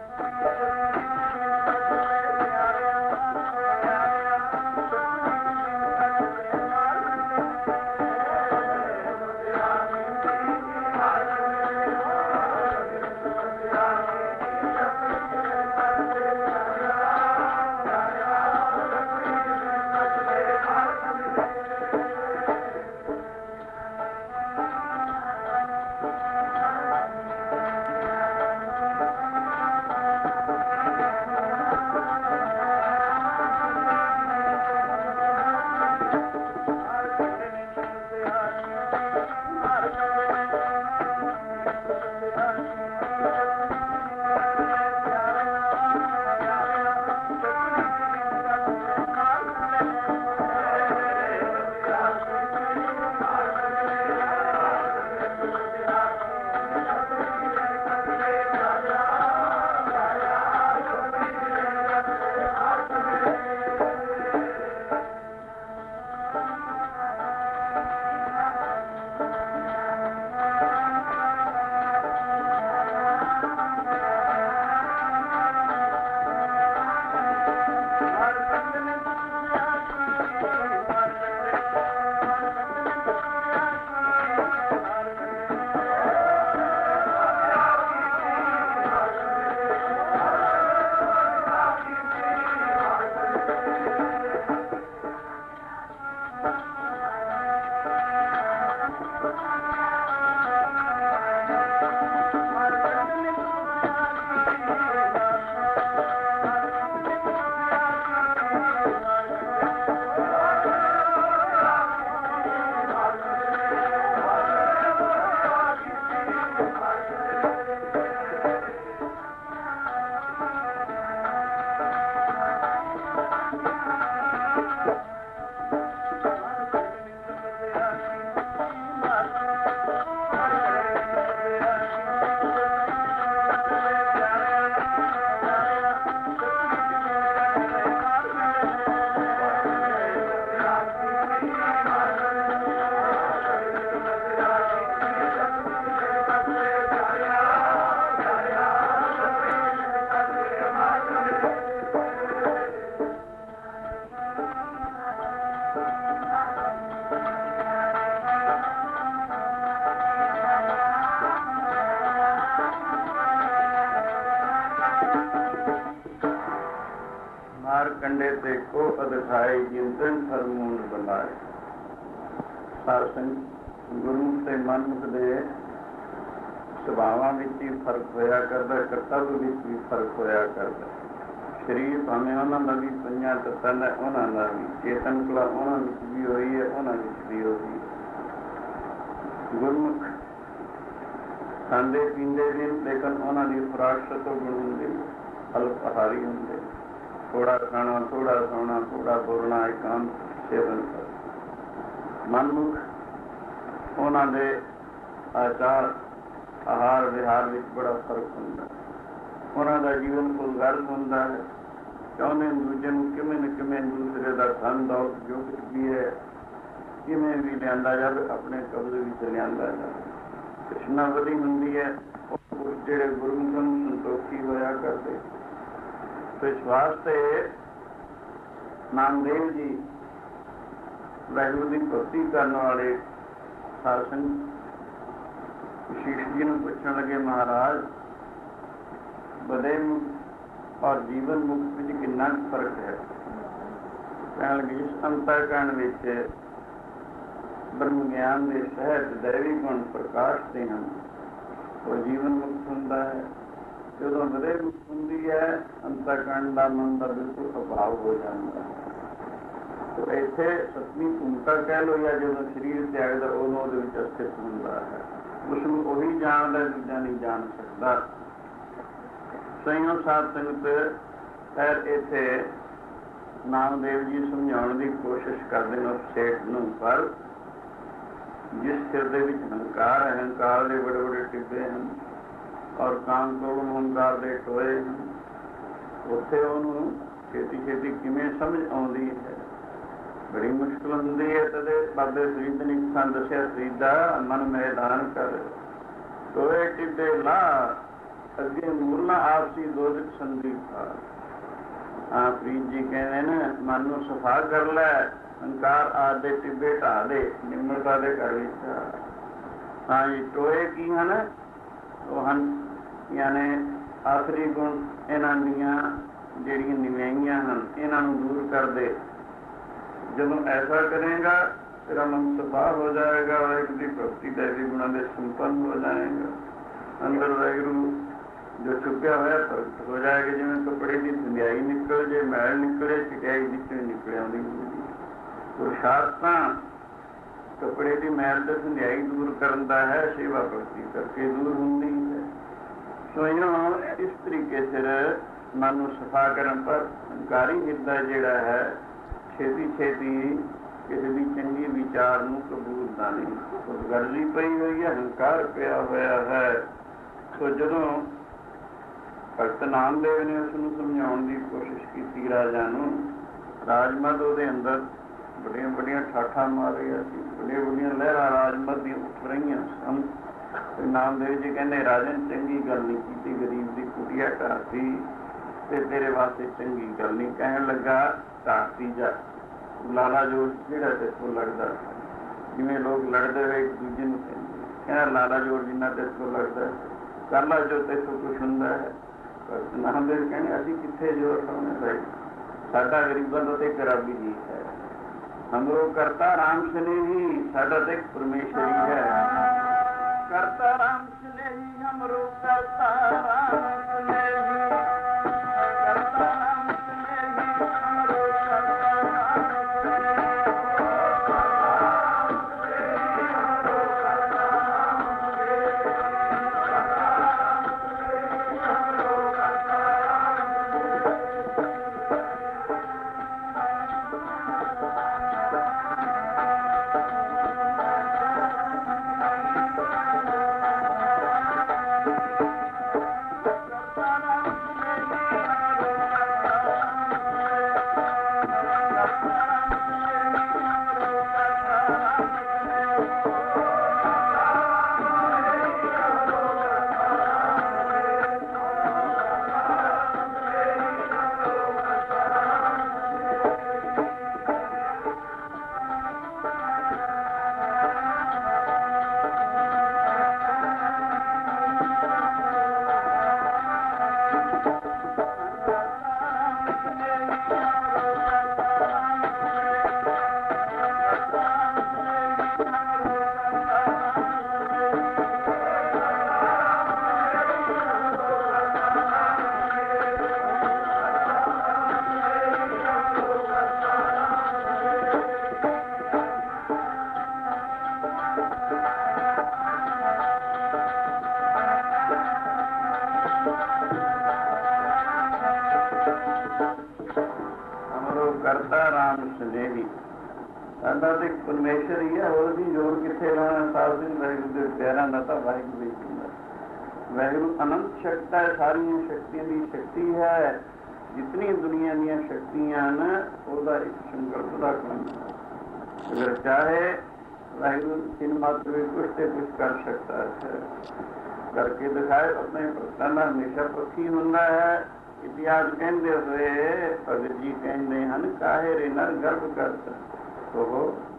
ਕੰਡੇ ਤੇ ਕੋ ਅਦਖਾਏ ਜਿੰਤਨ ਫਰਮੂਨ ਬੁਲਾਏ। ਸਾਧ ਸੰਗਤ ਗੁਰੂ ਤੇ ਮਨੁੱਖ ਦੇ ਸੁਭਾਵਾਂ ਵਿੱਚ ਹੀ ਫਰਕ ਹੋਇਆ ਕਰਦਾ, ਕਰਤੱਵ ਵਿੱਚ ਵੀ ਫਰਕ ਹੋਇਆ ਕਰਦਾ। ਸਰੀਰ ਭਾਵੇਂ ਉਹਨਾਂ ਦਾ ਵੀ ਪੰਜਾਂ ਤੱਤਾਂ ਦਾ, ਉਹਨਾਂ ਦਾ ਵੀ ਚੇਤਨ ਕਲਾ ਉਹਨਾਂ ਵਿੱਚ ਵੀ ਹੋਈ ਹੈ, ਉਹਨਾਂ ਵਿੱਚ ਵੀ ਹੋਈ। ਗੁਰਮੁਖ ਖਾਂਦੇ ਪੀਂਦੇ ਵੀ, ਲੇਕਿਨ ਉਹਨਾਂ ਦੀ ਖੁਰਾਕ ਸਤੋ ਗੁਣ ਹੁੰਦੀ, ਅਲਪਹਾਰੀ ਹੁੰਦੇ। ਥੋੜਾ ਖਾਣਾ, ਥੋੜਾ ਸੌਣਾ, ਥੋੜਾ ਬੋਲਣਾ, ਇਕਾਂਤ ਸੇਵਨ ਕਰ। ਮਨਮੁਖ ਉਹਨਾਂ ਦੇ ਆਚਾਰ ਆਹਾਰ ਵਿਹਾਰ ਵਿੱਚ ਬੜਾ ਫਰਕ ਹੁੰਦਾ। ਉਹਨਾਂ ਦਾ ਜੀਵਨ ਗੁਲਗਰਦ ਹੁੰਦਾ ਹੈ। ਚਾਹੁੰਦੇ ਦੂਜੇ ਨੂੰ ਕਿਵੇਂ ਨਾ ਕਿਵੇਂ ਦੂਸਰੇ ਦਾ ਧਨ ਦੌਲਤ ਜੋ ਕੁਛ ਵੀ ਹੈ ਕਿਵੇਂ ਵੀ ਲਿਆਂਦਾ ਜਾਵੇ, ਆਪਣੇ ਕਬਜ਼ੇ ਵਿੱਚ ਲਿਆਂਦਾ ਜਾਵੇ। ਕ੍ਰਿਸ਼ਨਾ ਵਧੀ ਹੁੰਦੀ ਹੈ। ਉਹ ਜਿਹੜੇ ਗੁਰਮੁਖਾਂ ਨੂੰ ਸੰਤੋਖੀ ਹੋਇਆ ਕਰਦੇ। ਇਸ ਵਾਸਤੇ ਨਾਮਦੇਵ ਜੀ ਵਾਹਿਗੁਰੂ ਦੀ ਭਗਤੀ ਕਰਨ ਵਾਲੇ ਸਾਧ ਸੰਗਤ ਸ਼ੀਸ਼ ਜੀ ਨੂੰ ਪੁੱਛਣ ਲੱਗੇ, ਮਹਾਰਾਜ ਬਦੇ ਮੁਕਤ ਔਰ ਜੀਵਨ ਮੁਕਤ ਵਿੱਚ ਕਿੰਨਾ ਫਰਕ ਹੈ? ਕਹਿਣ ਲੱਗੇ, ਜਿਸ ਅੰਤਰਕਰਣ ਵਿੱਚ ਬ੍ਰਹਮ ਗਿਆਨ ਦੇ ਸਹਿਤ ਦੈਵੀ ਗੁਣ ਪ੍ਰਕਾਸ਼ਦੇ ਹਨ ਉਹ ਜੀਵਨ ਮੁਕਤ ਹੁੰਦਾ ਹੈ। ਜਦੋਂ ਬਦੇ ਮੁਕਤ ਹੁੰਦੀ ਹੈ ਅੰਤਰਕਰਣ ਦਾ ਮਨ ਦਾ ਬਿਲਕੁਲ ਅਭਾਵ ਹੋ ਜਾਂਦਾ ਹੈ। ਤੋ ਇੱਥੇ ਸਤਵੀਂ ਭੂਮਿਕਾ ਕਹਿ ਲਓ ਜਾਂ ਜਦੋਂ ਸਰੀਰ ਤਿਆਗਦਾ ਉਹਨੂੰ ਉਹਦੇ ਵਿੱਚ ਅਸਥਿਤ ਹੁੰਦਾ ਹੈ। ਉਸਨੂੰ ਉਹੀ ਜਾਣਦਾ ਦੂਜਾ ਨਹੀਂ ਜਾਣ ਸਕਦਾ। ਸੰਯਮ ਸਾਧ ਸੰਗਤ ਫਿਰ ਇੱਥੇ ਨਾਮਦੇਵ ਜੀ ਸਮਝਾਉਣ ਦੀ ਕੋਸ਼ਿਸ਼ ਕਰਦੇ ਨੇ ਉਸ ਸੇਠ ਨੂੰ, ਪਰ ਜਿਸ ਸਿਰ ਦੇ ਵਿੱਚ ਹੰਕਾਰ ਹੈ, ਹੰਕਾਰ ਦੇ ਬੜੇ ਬੜੇ ਟਿੱਬੇ ਹਨ ਔਰ ਕਾਮ ਕ੍ਰੋਧ ਹੰਕਾਰ ਦੇ ਟੋਏ ਹਨ, ਉੱਥੇ ਉਹਨੂੰ ਛੇਤੀ ਛੇਤੀ ਕਿਵੇਂ ਸਮਝ ਆਉਂਦੀ ਹੈ, ਬੜੀ ਮੁਸ਼ਕਿਲ ਹੁੰਦੀ ਹੈ। ਤਦੇ ਬਾਬੇ ਫਰੀਦ ਨੇ ਸਾਨੂੰ ਦੱਸਿਆ, ਫਰੀਦਾ ਮਨ ਮੈਦਾਨ ਕਰ ਟੋਏ ਟਿੱਬੇ ਲਾ ਅੱਗੇ ਮੂਰਨਾ ਆਪਸੀ ਦੋਜਕ ਸੰਦੀਪਾ। ਹਾਂ ਫਰੀਦ ਜੀ ਕਹਿੰਦੇ ਨੇ ਮਨ ਨੂੰ ਸਫਾ ਕਰ ਲੈ, ਹੰਕਾਰ ਆਦਿ ਦੇ ਟਿੱਬੇ ਢਾ ਦੇ, ਨਿਮਰਤਾ ਦੇ ਘਰ ਵਿੱਚ। ਹਾਂ ਜੀ ਟੋਏ ਕੀ ਹਨ? ਉਹ ਹਨ ਯਾਨੀ ਆਖਰੀ ਗੁਣ ਇਹਨਾਂ ਦੀਆਂ ਜਿਹੜੀਆਂ ਨਿਵਾਈਆਂ ਹਨ ਇਹਨਾਂ ਨੂੰ ਦੂਰ ਕਰ ਦੇ। ਜਦੋਂ ਐਸਾ ਕਰੇਗਾ ਤੇਰਾ ਮਨ ਸਫਾ ਹੋ ਜਾਏਗਾ, ਵਾਹਿਗੁਰੂ ਦੀ ਭਗਤੀ ਦੈਵੀ ਗੁਣਾਂ ਦੇ ਸੰਪੰਨ ਹੋ ਜਾਏਗਾ। ਅੰਦਰ ਵਾਹਿਗੁਰੂ ਜੋ ਛੁਪਿਆ ਹੋਇਆ ਪ੍ਰਗਟ ਹੋ ਜਾਏਗਾ। ਜਿਵੇਂ ਕੱਪੜੇ ਦੀ ਧੁੰਦਿਆਈ ਨਿਕਲ ਜੇ, ਮੈਲ ਨਿਕਲੇ, ਚਿਟਾਈ ਵਿੱਚੋਂ ਨਿਕਲ ਆਉਂਦੀ ਹੁੰਦੀ। ਪੁਰਸ਼ਾਰਥ ਤਾਂ ਕੱਪੜੇ ਦੀ ਮੈਲ ਤੇ ਧੁੰਦਿਆਈ ਦੂਰ ਕਰਨ ਦਾ ਹੈ, ਸੇਵਾ ਭਗਤੀ ਕਰਕੇ ਦੂਰ ਹੁੰਦੀ ਹੈ। ਸੋ ਇਸ ਤਰੀਕੇ ਸਿਰ ਮਨ ਨੂੰ ਸਫਾ ਕਰਨ ਪਰ ਹੰਕਾਰੀ ਹਿਰਦਾ ਜਿਹੜਾ ਹੈ ਛੇਤੀ ਛੇਤੀ ਕਿਸੇ ਦੀ ਚੰਗੀ ਵਿਚਾਰ ਨੂੰ ਕਬੂਲਦਾ ਨਹੀਂ। ਉਸ ਗਰਜੀ ਪਈ ਹੋਈ ਹੈ, ਹੰਕਾਰ ਪਿਆ ਹੋਇਆ ਹੈ। ਸੋ ਜਦੋਂ ਭਗਤ ਨਾਮਦੇਵ ਨੇ ਉਸ ਨੂੰ ਸਮਝਾਉਣ ਦੀ ਕੋਸ਼ਿਸ਼ ਕੀਤੀ ਰਾਜਾ ਨੂੰ, ਰਾਜਮਦ ਉਹਦੇ ਅੰਦਰ ਬੜੀਆਂ ਬੜੀਆਂ ਠਾਠਾਂ ਮਾਰ ਰਿਹਾ ਸੀ, ਬੜੀਆਂ ਬੜੀਆਂ ਲਹਿਰਾਂ ਰਾਜਮਦ ਦੀਆਂ ਉੱਠ ਰਹੀਆਂ ਸਨ। ਨਾਮਦੇਵ ਜੀ ਕਹਿੰਦੇ, ਰਾਜਨ ਚੰਗੀ ਗੱਲ ਨਹੀਂ ਕੀਤੀ, ਗਰੀਬ ਦੀ ਕੁਟੀਆ ਢਾਤੀ ਤੇ ਤੇਰੇ ਵਾਸਤੇ ਚੰਗੀ ਗੱਲ ਨਹੀਂ। ਕਹਿਣ ਲੱਗਾ ਢਾਤੀ ਜਾ ਲਾਲਾ ਜੋੜ ਜਿਹੜਾ ਤੇਰੇ ਕੋਲ ਲੜਦਾ, ਜਿਵੇਂ ਲੋਕ ਲੜਦੇ ਹੋਏ ਇੱਕ ਦੂਜੇ ਨੂੰ ਕਹਿੰਦਾ ਲਾਲਾ ਜੋੜ ਜਿੰਨਾ ਤੇਰੇ ਕੋਲ ਲੜਦਾ ਕਰ ਲਾ ਜੋ ਤੇਰੇ ਕੋਲ ਕੁਛ ਹੁੰਦਾ ਹੈ। ਨਾਮਦੇਵ ਕਹਿੰਦੇ ਅਸੀਂ ਕਿੱਥੇ ਜੋਰ ਲਾਉਣੇ ਭਾਈ, ਸਾਡਾ ਗਰੀਬਾਂ ਦਾ ਤੇ ਗਰਾਬੀ ਹੀ ਹੈ। ਹਮਰੋ ਕਰਤਾ ਰਾਮ ਸਨੇਹੀ, ਸਾਡਾ ਤੇ ਪਰਮੇਸ਼ਰ ਹੀ ਹੈ। ਕਰਤਾ ਰਾਮ ਸਨੇਹੀ, ਹਮਰੋ ਕਰਤਾ ਰਾਮ ਸਨੇਹੀ, ਕਰਤਾ ਰਾਮ ਸਨੇਹੀ, ਹਮਰੋ ਕਰਤਾ ਕਰਤਾ ਰਾਮ ਸਨੇਹੀ, ਸਾਡਾ ਤੇ ਪਰਮੇਸ਼ਰ ਹੀ ਹੈ। ਹੋਰ ਵੀ ਜੋਰ ਕਿੱਥੇ ਲਾਉਣਾ? ਸਾਧ ਸਿੰਘ ਵਾਹਿਗੁਰੂ ਦੇ ਪਿਆਰਾਂ ਦਾ ਤਾਂ ਵਾਹਿਗੁਰੂ ਹੀ ਹੁੰਦਾ। ਵਾਹਿਗੁਰੂ ਅਨੰਤ ਸ਼ਕਤੀ ਹੈ, ਸਾਰੀਆਂ ਸ਼ਕਤੀਆਂ ਦੀ ਸ਼ਕਤੀ ਹੈ। ਜਿਤਨੀ ਦੁਨੀਆ ਦੀਆਂ ਸ਼ਕਤੀਆਂ ਨੇ ਉਹਦਾ ਇੱਕ ਸੰਕਲਪ ਦਾ ਕੰਮ ਹੈ। ਅਗਰ ਚਾਹੇ ਵਾਹਿਗੁਰੂ ਤਿੰਨ ਮਾਤਰ ਕੁਛ ਤੇ ਕੁਛ ਕਰ ਸਕਦਾ ਹੈ, ਕਰਕੇ ਦਿਖਾਏ। ਆਪਣੇ ਭਗਤਾਂ ਦਾ ਹਮੇਸ਼ਾ ਪੱਖੀ ਹੁੰਦਾ ਹੈ। ਇਤਿਹਾਸ ਕਹਿੰਦੇ ਹੋਏ ਭਗਤ ਜੀ ਕਹਿੰਦੇ ਹਨ, ਕਾਹੇ ਰੇ ਨਰ ਗਰਭ ਕਰਤਾ ਉਹ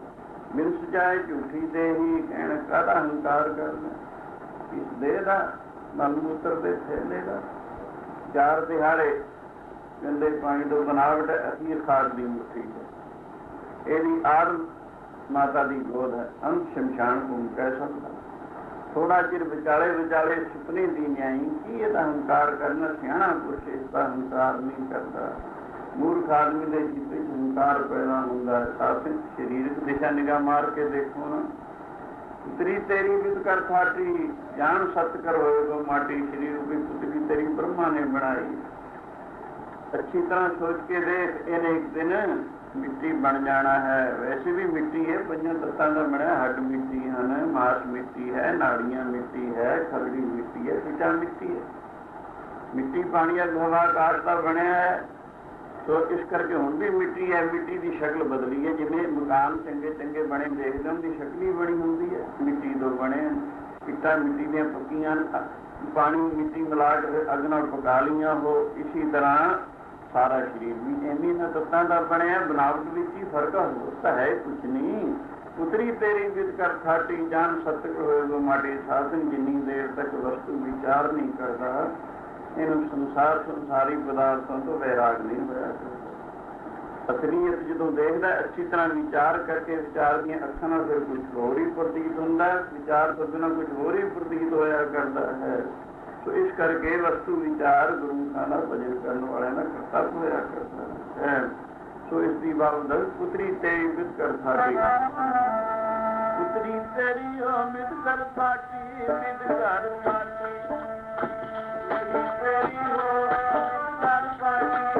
ਮਿਲਸ ਜਾਏ ਝੂਠੀ ਦੇ ਹੀ ਕਹਿਣ ਕਾਹਦਾ ਹੰਕਾਰ ਕਰਦਾ। ਇਸ ਦੇਹ ਦਾ ਮਲ ਮੂਤਰ ਦੇ ਥੈਲੇ ਦਾ 4 ਦਿਹਾੜੇ ਗੰਦੇ ਪਾਣੀ ਤੋਂ ਬਣਾਵਟ ਅਖੀਰ ਖਾਦ ਦੀ ਮੁੱਠੀ ਹੈ। ਇਹਦੀ ਆੜ ਮਾਤਾ ਦੀ ਗੋਦ ਹੈ। ਅੰਤ ਸ਼ਮਸ਼ਾਨ ਭੂਮੀ ਕਹਿ ਸਕਦਾ। ਥੋੜਾ ਚਿਰ ਵਿਚਾਲੇ ਵਿਚਾਲੇ ਸੁਪਨੇ ਦੀ ਨਿਆਈ ਕੀ ਇਹਦਾ ਹੰਕਾਰ ਕਰਨਾ। ਸਿਆਣਾ ਪੁਰਸ਼ ਇਸਦਾ ਹੰਕਾਰ ਨਹੀਂ ਕਰਦਾ। ਮੂਰਖ ਆਦਮੀ ਦੇ ਜੀਵ ਵਿੱਚ ਹੰਕਾਰ ਪੈਦਾ ਹੁੰਦਾ ਹੈ। ਸਾਥਿਕ ਸਰੀਰਕ ਦਿਸ਼ਾ ਨਿਗਾਹ ਮਾਰ ਕੇ ਦੇਖੋ ਨਾ। ਪੁੱਤਰੀ ਤੇਰੀ ਵਿਦ ਕਰ ਥਾਟੀ ਜਾਨ ਸਤ ਕਰ ਹੋਏਗਾ ਮਾਟੀ। ਸ਼੍ਰੀ ਰੂਪੀ ਪੁੱਤਰੀ ਤੇਰੀ ਬ੍ਰਹਮਾ ਨੇ ਬਣਾਈ। ਅੱਛੀ ਤਰ੍ਹਾਂ ਸੋਚ ਕੇ ਦੇਖ, ਇਹਨੇ ਇੱਕ ਦਿਨ ਮਿੱਟੀ ਬਣ ਜਾਣਾ ਹੈ। ਵੈਸੇ ਵੀ ਮਿੱਟੀ ਹੈ, 5 ਤੱਤਾਂ ਦਾ ਬਣਿਆ। ਹੱਡ ਮਿੱਟੀ ਹਨ, ਮਾਸ ਮਿੱਟੀ ਹੈ, ਨਾੜੀਆਂ ਮਿੱਟੀ ਹੈ, ਖਰੜੀ ਮਿੱਟੀ ਹੈ, ਪਿੱਟਾ ਮਿੱਟੀ ਹੈ। ਮਿੱਟੀ ਪਾਣੀ ਹਵਾ ਆਕਾਸ਼ ਦਾ ਬਣਿਆ ਹੈ। ਸੋ ਇਸ ਕਰਕੇ ਹੁਣ ਵੀ ਮਿੱਟੀ ਹੈ। ਮਿੱਟੀ ਦੀ ਸ਼ਕਲ ਬਦਲੀ ਹੈ। ਜਿਵੇਂ ਮਕਾਨ ਚੰਗੇ ਚੰਗੇ ਬਣੇ ਦੇਖਦੇ ਉਹਦੀ ਸ਼ਕਲ ਹੀ ਬਣੀ ਹੁੰਦੀ ਹੈ। ਮਿੱਟੀ ਤੋਂ ਬਣੇ ਇੱਟਾਂ ਮਿੱਟੀ ਦੀਆਂ ਪੱਕੀਆਂ, ਪਾਣੀ ਮਿੱਟੀ ਮਿਲਾ ਕੇ ਅੱਗ ਨਾਲ ਪਕਾ ਲਈਆਂ। ਉਹ ਇਸੀ ਤਰ੍ਹਾਂ ਸਾਰਾ ਸਰੀਰ ਵੀ ਐਵੇਂ ਇਹਨਾਂ ਤੱਤਾਂ ਦਾ ਬਣਿਆ। ਬਣਾਵਟ ਵਿੱਚ ਹੀ ਫਰਕ ਹੋਰ ਤਾਂ ਹੈ ਕੁਛ ਨਹੀਂ। ਪੁੱਤਰੀ ਤੇਰੀ ਵਿਦ ਕਰ ਥਾਟੀ ਜਾਨ ਸਤਿਕ ਹੋਏਗਾ ਮਾਟੀ। ਸਾਧਨ ਜਿੰਨੀ ਦੇਰ ਤੱਕ ਵਸਤੂ ਵਿਚਾਰ ਨਹੀਂ ਕਰਦਾ, ਇਹਨੂੰ ਸੰਸਾਰੀ ਪਦਾਰਥਾਂ ਤੋਂ ਵੈਰਾਗ ਨਹੀਂ ਹੋਇਆ। ਅਸਲੀਅਤ ਜਦੋਂ ਦੇਖਦਾ ਅੱਛੀ ਤਰ੍ਹਾਂ ਵਿਚਾਰ ਕਰਕੇ, ਵਿਚਾਰ ਦੀਆਂ ਅੱਖਾਂ ਨਾਲ ਫਿਰ ਕੁਝ ਹੋਰ ਹੀ ਪ੍ਰਤੀਤ ਹੁੰਦਾ। ਵਿਚਾਰ ਤੋਂ ਬਿਨਾਂ ਕੁਝ ਹੋਰ ਹੀ ਪ੍ਰਤੀਤ ਹੋਇਆ ਕਰਦਾ ਹੈ। ਸੋ ਇਸ ਕਰਕੇ ਵਸਤੂ ਵਿਚਾਰ ਗੁਰੂ ਦਾ ਭਜਨ ਕਰਨ ਵਾਲਿਆਂ ਦਾ ਕਰਤੱਵ ਹੋਇਆ ਕਰਦਾ ਹੈ। ਸੋ ਇਸ ਦੀ ਬਾਬਤ ਪੁੱਤਰੀ ਤੇਰੀ ਮਿਤ ਕਰ ਥਾਟੀ। ਪੁੱਤਰੀ ਤੇਰੀ ਹੋ ਮਿਤ ਕਰ ਥਾਟੀ ਮਿਤ ਕਰ ਥਾਟੀ। ਪੁੱਤਰੀ ਤੇਰੀ ਹੋ ਮਿਤ ਕਰ ਥਾਟੀ।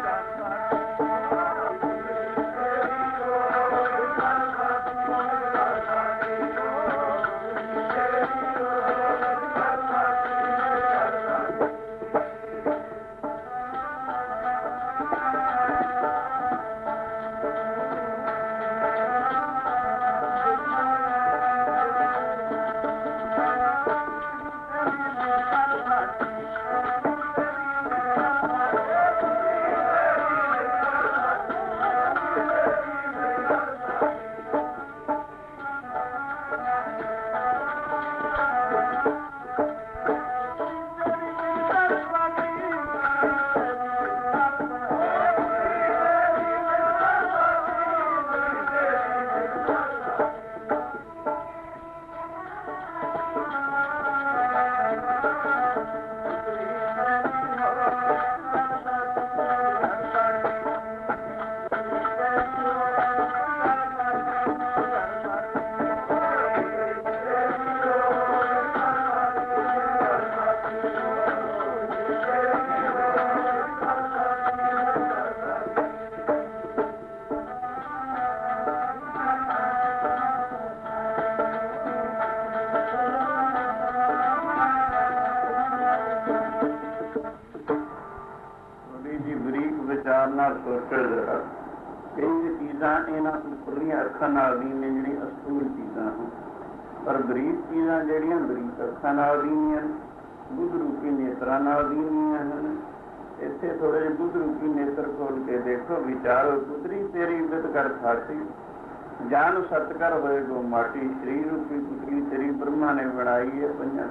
ਕਈ ਚੀਜ਼ਾਂ ਇਹਨਾਂ ਉੱਪਰਲੀਆਂ ਅੱਖਾਂ ਨਾਲ ਦੀ ਨੇ, ਜਿਹੜੀਆਂ ਅਸਥੂਲ ਚੀਜ਼ਾਂ ਹਨ। ਪਰ ਬਰੀਕ ਚੀਜ਼ਾਂ ਜਿਹੜੀਆਂ ਬਰੀਕ ਅੱਖਾਂ ਨਾਲ ਦੀਆਂ, ਬੁੱਧ ਰੂਪੀ ਨੇਤਰਾਂ ਨਾਲ ਦੀਆਂ ਹਨ। ਇੱਥੇ ਥੋੜੇ ਜਿਹੇ ਬੁੱਧ ਰੂਪੀ ਨੇਤਰ ਖੋਲ ਕੇ ਦੇਖੋ, ਵਿਚਾਰੋ। ਪੁੱਤਰੀ ਤੇਰੀ ਇੱਜ਼ਤ ਕਰ ਥਾਟੀ ਜਾਨ ਸਤਿਕਰ ਹੋਏ ਗੋ ਮਾਟੀ। ਸਰੀਰ ਰੂਪੀ ਪੁੱਤਰੀ ਤੇਰੀ ਬ੍ਰਹਮਾ ਨੇ ਬਣਾਈ ਹੈ 5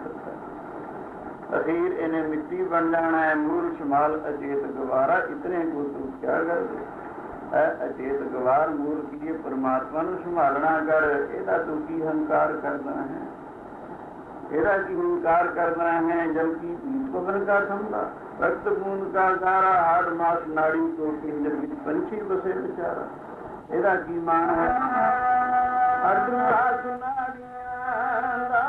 ਤੱਤਾਂ। ਅਖੀਰ ਇਹਨੇ ਮਿੱਟੀ ਬਣ ਜਾਣਾ ਹੈ। ਮੂਲ ਸ਼ਮਾਲ ਅਚੇਤ ਗਵਾਰਾ ਇਤਨੇ ਕੋ ਤੂੰ ਕਿਆ ਕਰਦੇ ਹੈ। ਅਚੇਤ ਗਵਾਰ ਮੂਲ ਕੀ ਪਰਮਾਤਮਾ ਨੂੰ ਸੰਭਾਲਣਾ ਕਰ। ਇਹਦਾ ਤੂੰ ਕੀ ਹੰਕਾਰ ਕਰਦਾ ਹੈ। ਇਹਦਾ ਕੀ ਹੰਕਾਰ ਕਰਦਾ ਹੈ। ਜਲ ਕੀ ਪਵਨ ਕਾ ਸੰਭਾ ਰਕਤ ਬੂੰਦ ਕਾ ਸਾਰਾ ਹਾੜ ਮਾਸ ਨਾੜੀ ਤੋਂ ਪਿੰਜਰ ਵਿੱਚ ਪੰਛੀ ਬਸੇ ਵਿਚਾਰਾ। ਇਹਦਾ ਕੀ ਮਾਣ ਹੈ। ਅਰਜੁਨ ਆਸ ਨਾੜੀਆਂ ਦਾ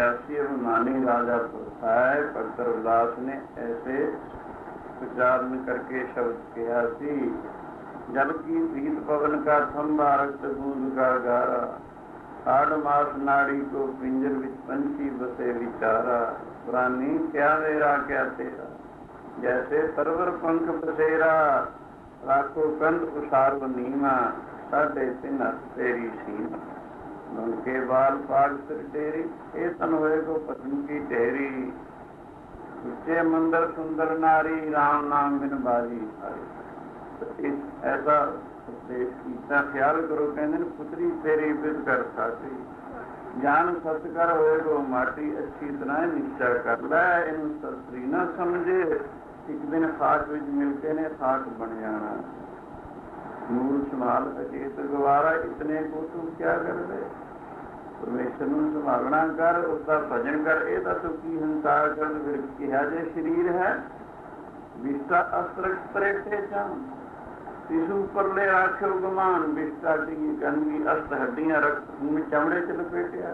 अयासी अभिमानी राजा परसाए भगत रविदास ने ऐसे उच्चारण करके शब्द किया सी। जल की प्रीत पवन का थंबा रक्त बूंद का गारा, आड़ मास नाड़ी को पिंजर विच पंछी बसे विचारा, प्राणी क्या मेरा क्या तेरा, जैसे परवर पंख बसेरा, राखो कंध उसार नीमा, साढ़े तिन तेरी सीमा, उनके बाल पाग सिर टेरी, ए तन होए को पत्नी की टेरी, उच्चे मंदिर सुंदर नारी, राम नाम बिन बाजी हारी। तो इस ऐसा उपदेश कीता, ख्याल करो कहते पुत्री तेरी बिद कर साथी, जान सत्कर होए को माटी, अच्छी तरह निश्चय कर लै, इन शस्त्री ना समझे, एक दिन खाक विच मिलके ने खाक बन जाना, मूल संभाल अचेत गवारा, इतने को तू क्या कर दे, परमेश्वर ਨੂੰ संभालना कर, उसका भजन कर, ਇਹਦਾ ਤੂੰ ਕੀ ਹੰਕਾਰ ਕਰ, ਫਿਰ ਕਿਹਾ ਜੇ ਸ਼ਰੀਰ ਹੈ ਵਿਸ਼ਟਾ ਅਸਤਰ ਪ੍ਰੇਟੇ ਚਾਂ, शिशु परले राख्यो गुमान, विष्टा टिकी कनगी अस्त हड्डियां रक्त चमड़े च लपेटिया,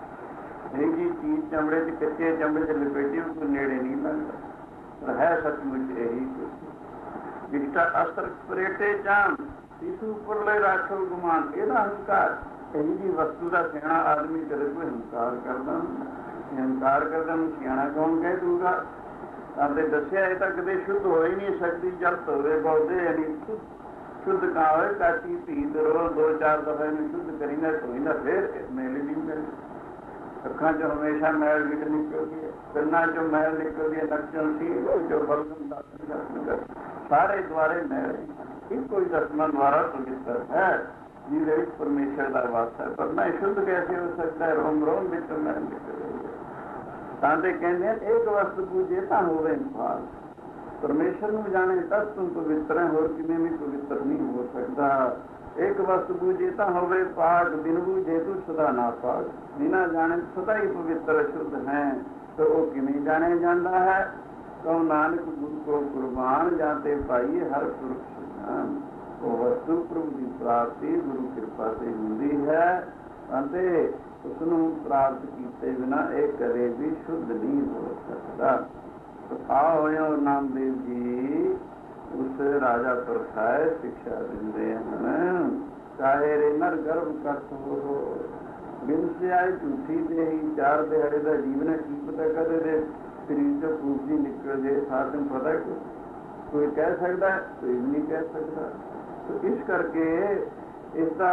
जी चीज चमड़े च कच्चे चमड़े च लपेटी, उसको नेड़े नहीं लगता, पर है सचमुच यही कुछ। विष्टा अस्त्र परेटे चाम, शिशु परले राख्यो गुमान, ਇਹਦਾ हंकार, यही जी वस्तु का सियाणा आदमी कदे कोई हंकार करदा, हंकार करदा ਨੂੰ सियाणा कौन कह दूगा। आपने दसिया ਇਹ ਤਾਂ ਕਦੇ शुद्ध हो ही नहीं सकती, जब होवे बहुते यानी शुद्ध कहाँ हो, काटी पीत रोज 2-4 दफा शुद्ध करी ना धोई ना, फिर मेल नहीं मिलती, अखा चो हमेशा मैल निकल निकलती है, कन्ना चो मैल निकलती है, नक्चों सी जो बलगम सारे द्वारे मैल, एक कोई दसवां द्वारा पवित्र है जिसे परमेश्वर का वास है, पर मैं शुद्ध कैसे हो सकता है, रोम रोम बिच मैल निकल तांते कहते एक वस्तु पूजे ता होवे भाग, परमेश्वर ਨੂੰ ਜਾਣੇ ਤਦ ਤੂੰ ਪਵਿੱਤਰ ਹੈ, ਹੋਰ ਕਿਵੇਂ ਵੀ ਪਵਿੱਤਰ ਨਹੀਂ ਹੋ ਸਕਦਾ। ਇੱਕ ਵਸਤੂ ਬੂਝੇ ਤਾਂ ਹੋਵੇ ਪਾਕ, ਬਿਨ ਬੂਝੇ ਤੂੰ ਸਦਾ ਨਾ ਪਾਕ, ਬਿਨਾ ਜਾਣੇ ਸਦਾ ਹੀ ਪਵਿੱਤਰ ਸ਼ੁੱਧ ਹੈ, ਤਾਂ ਉਹ ਕਿਵੇਂ ਜਾਣਿਆ ਜਾਂਦਾ ਹੈ। ਕਹੋ ਨਾਨਕ ਗੁਰੂ ਕੋ ਕੁਰਬਾਨ, ਜਾਂਤੇ ਪਾਈਏ ਹਰ ਪੁਰਖ ਸੁਜਾਨ, ਉਹ ਵਸਤੂ ਪ੍ਰਭੂ ਦੀ ਪ੍ਰਾਪਤੀ ਗੁਰੂ ਕਿਰਪਾ ਤੇ ਹੁੰਦੀ ਹੈ, ਅਤੇ ਉਸ ਨੂੰ ਪ੍ਰਾਪਤ ਕੀਤੇ ਬਿਨਾ ਇਹ ਕਦੇ ਵੀ ਸ਼ੁੱਧ ਨਹੀਂ ਹੋ ਸਕਦਾ। आओ नामदेव जी उस राजा परसाए शिक्षा देंदे हैं, चाहे रे नर गर्भ कष्ट हो, बिन से आए झूठी दे ही, 4 दिहाड़े का जीवन है, की पता कदे दे शरीर चो पूजी निकल जाए, साथ में पता कोई कह सकता है, कोई भी नहीं कह सकता। तो इस करके इसका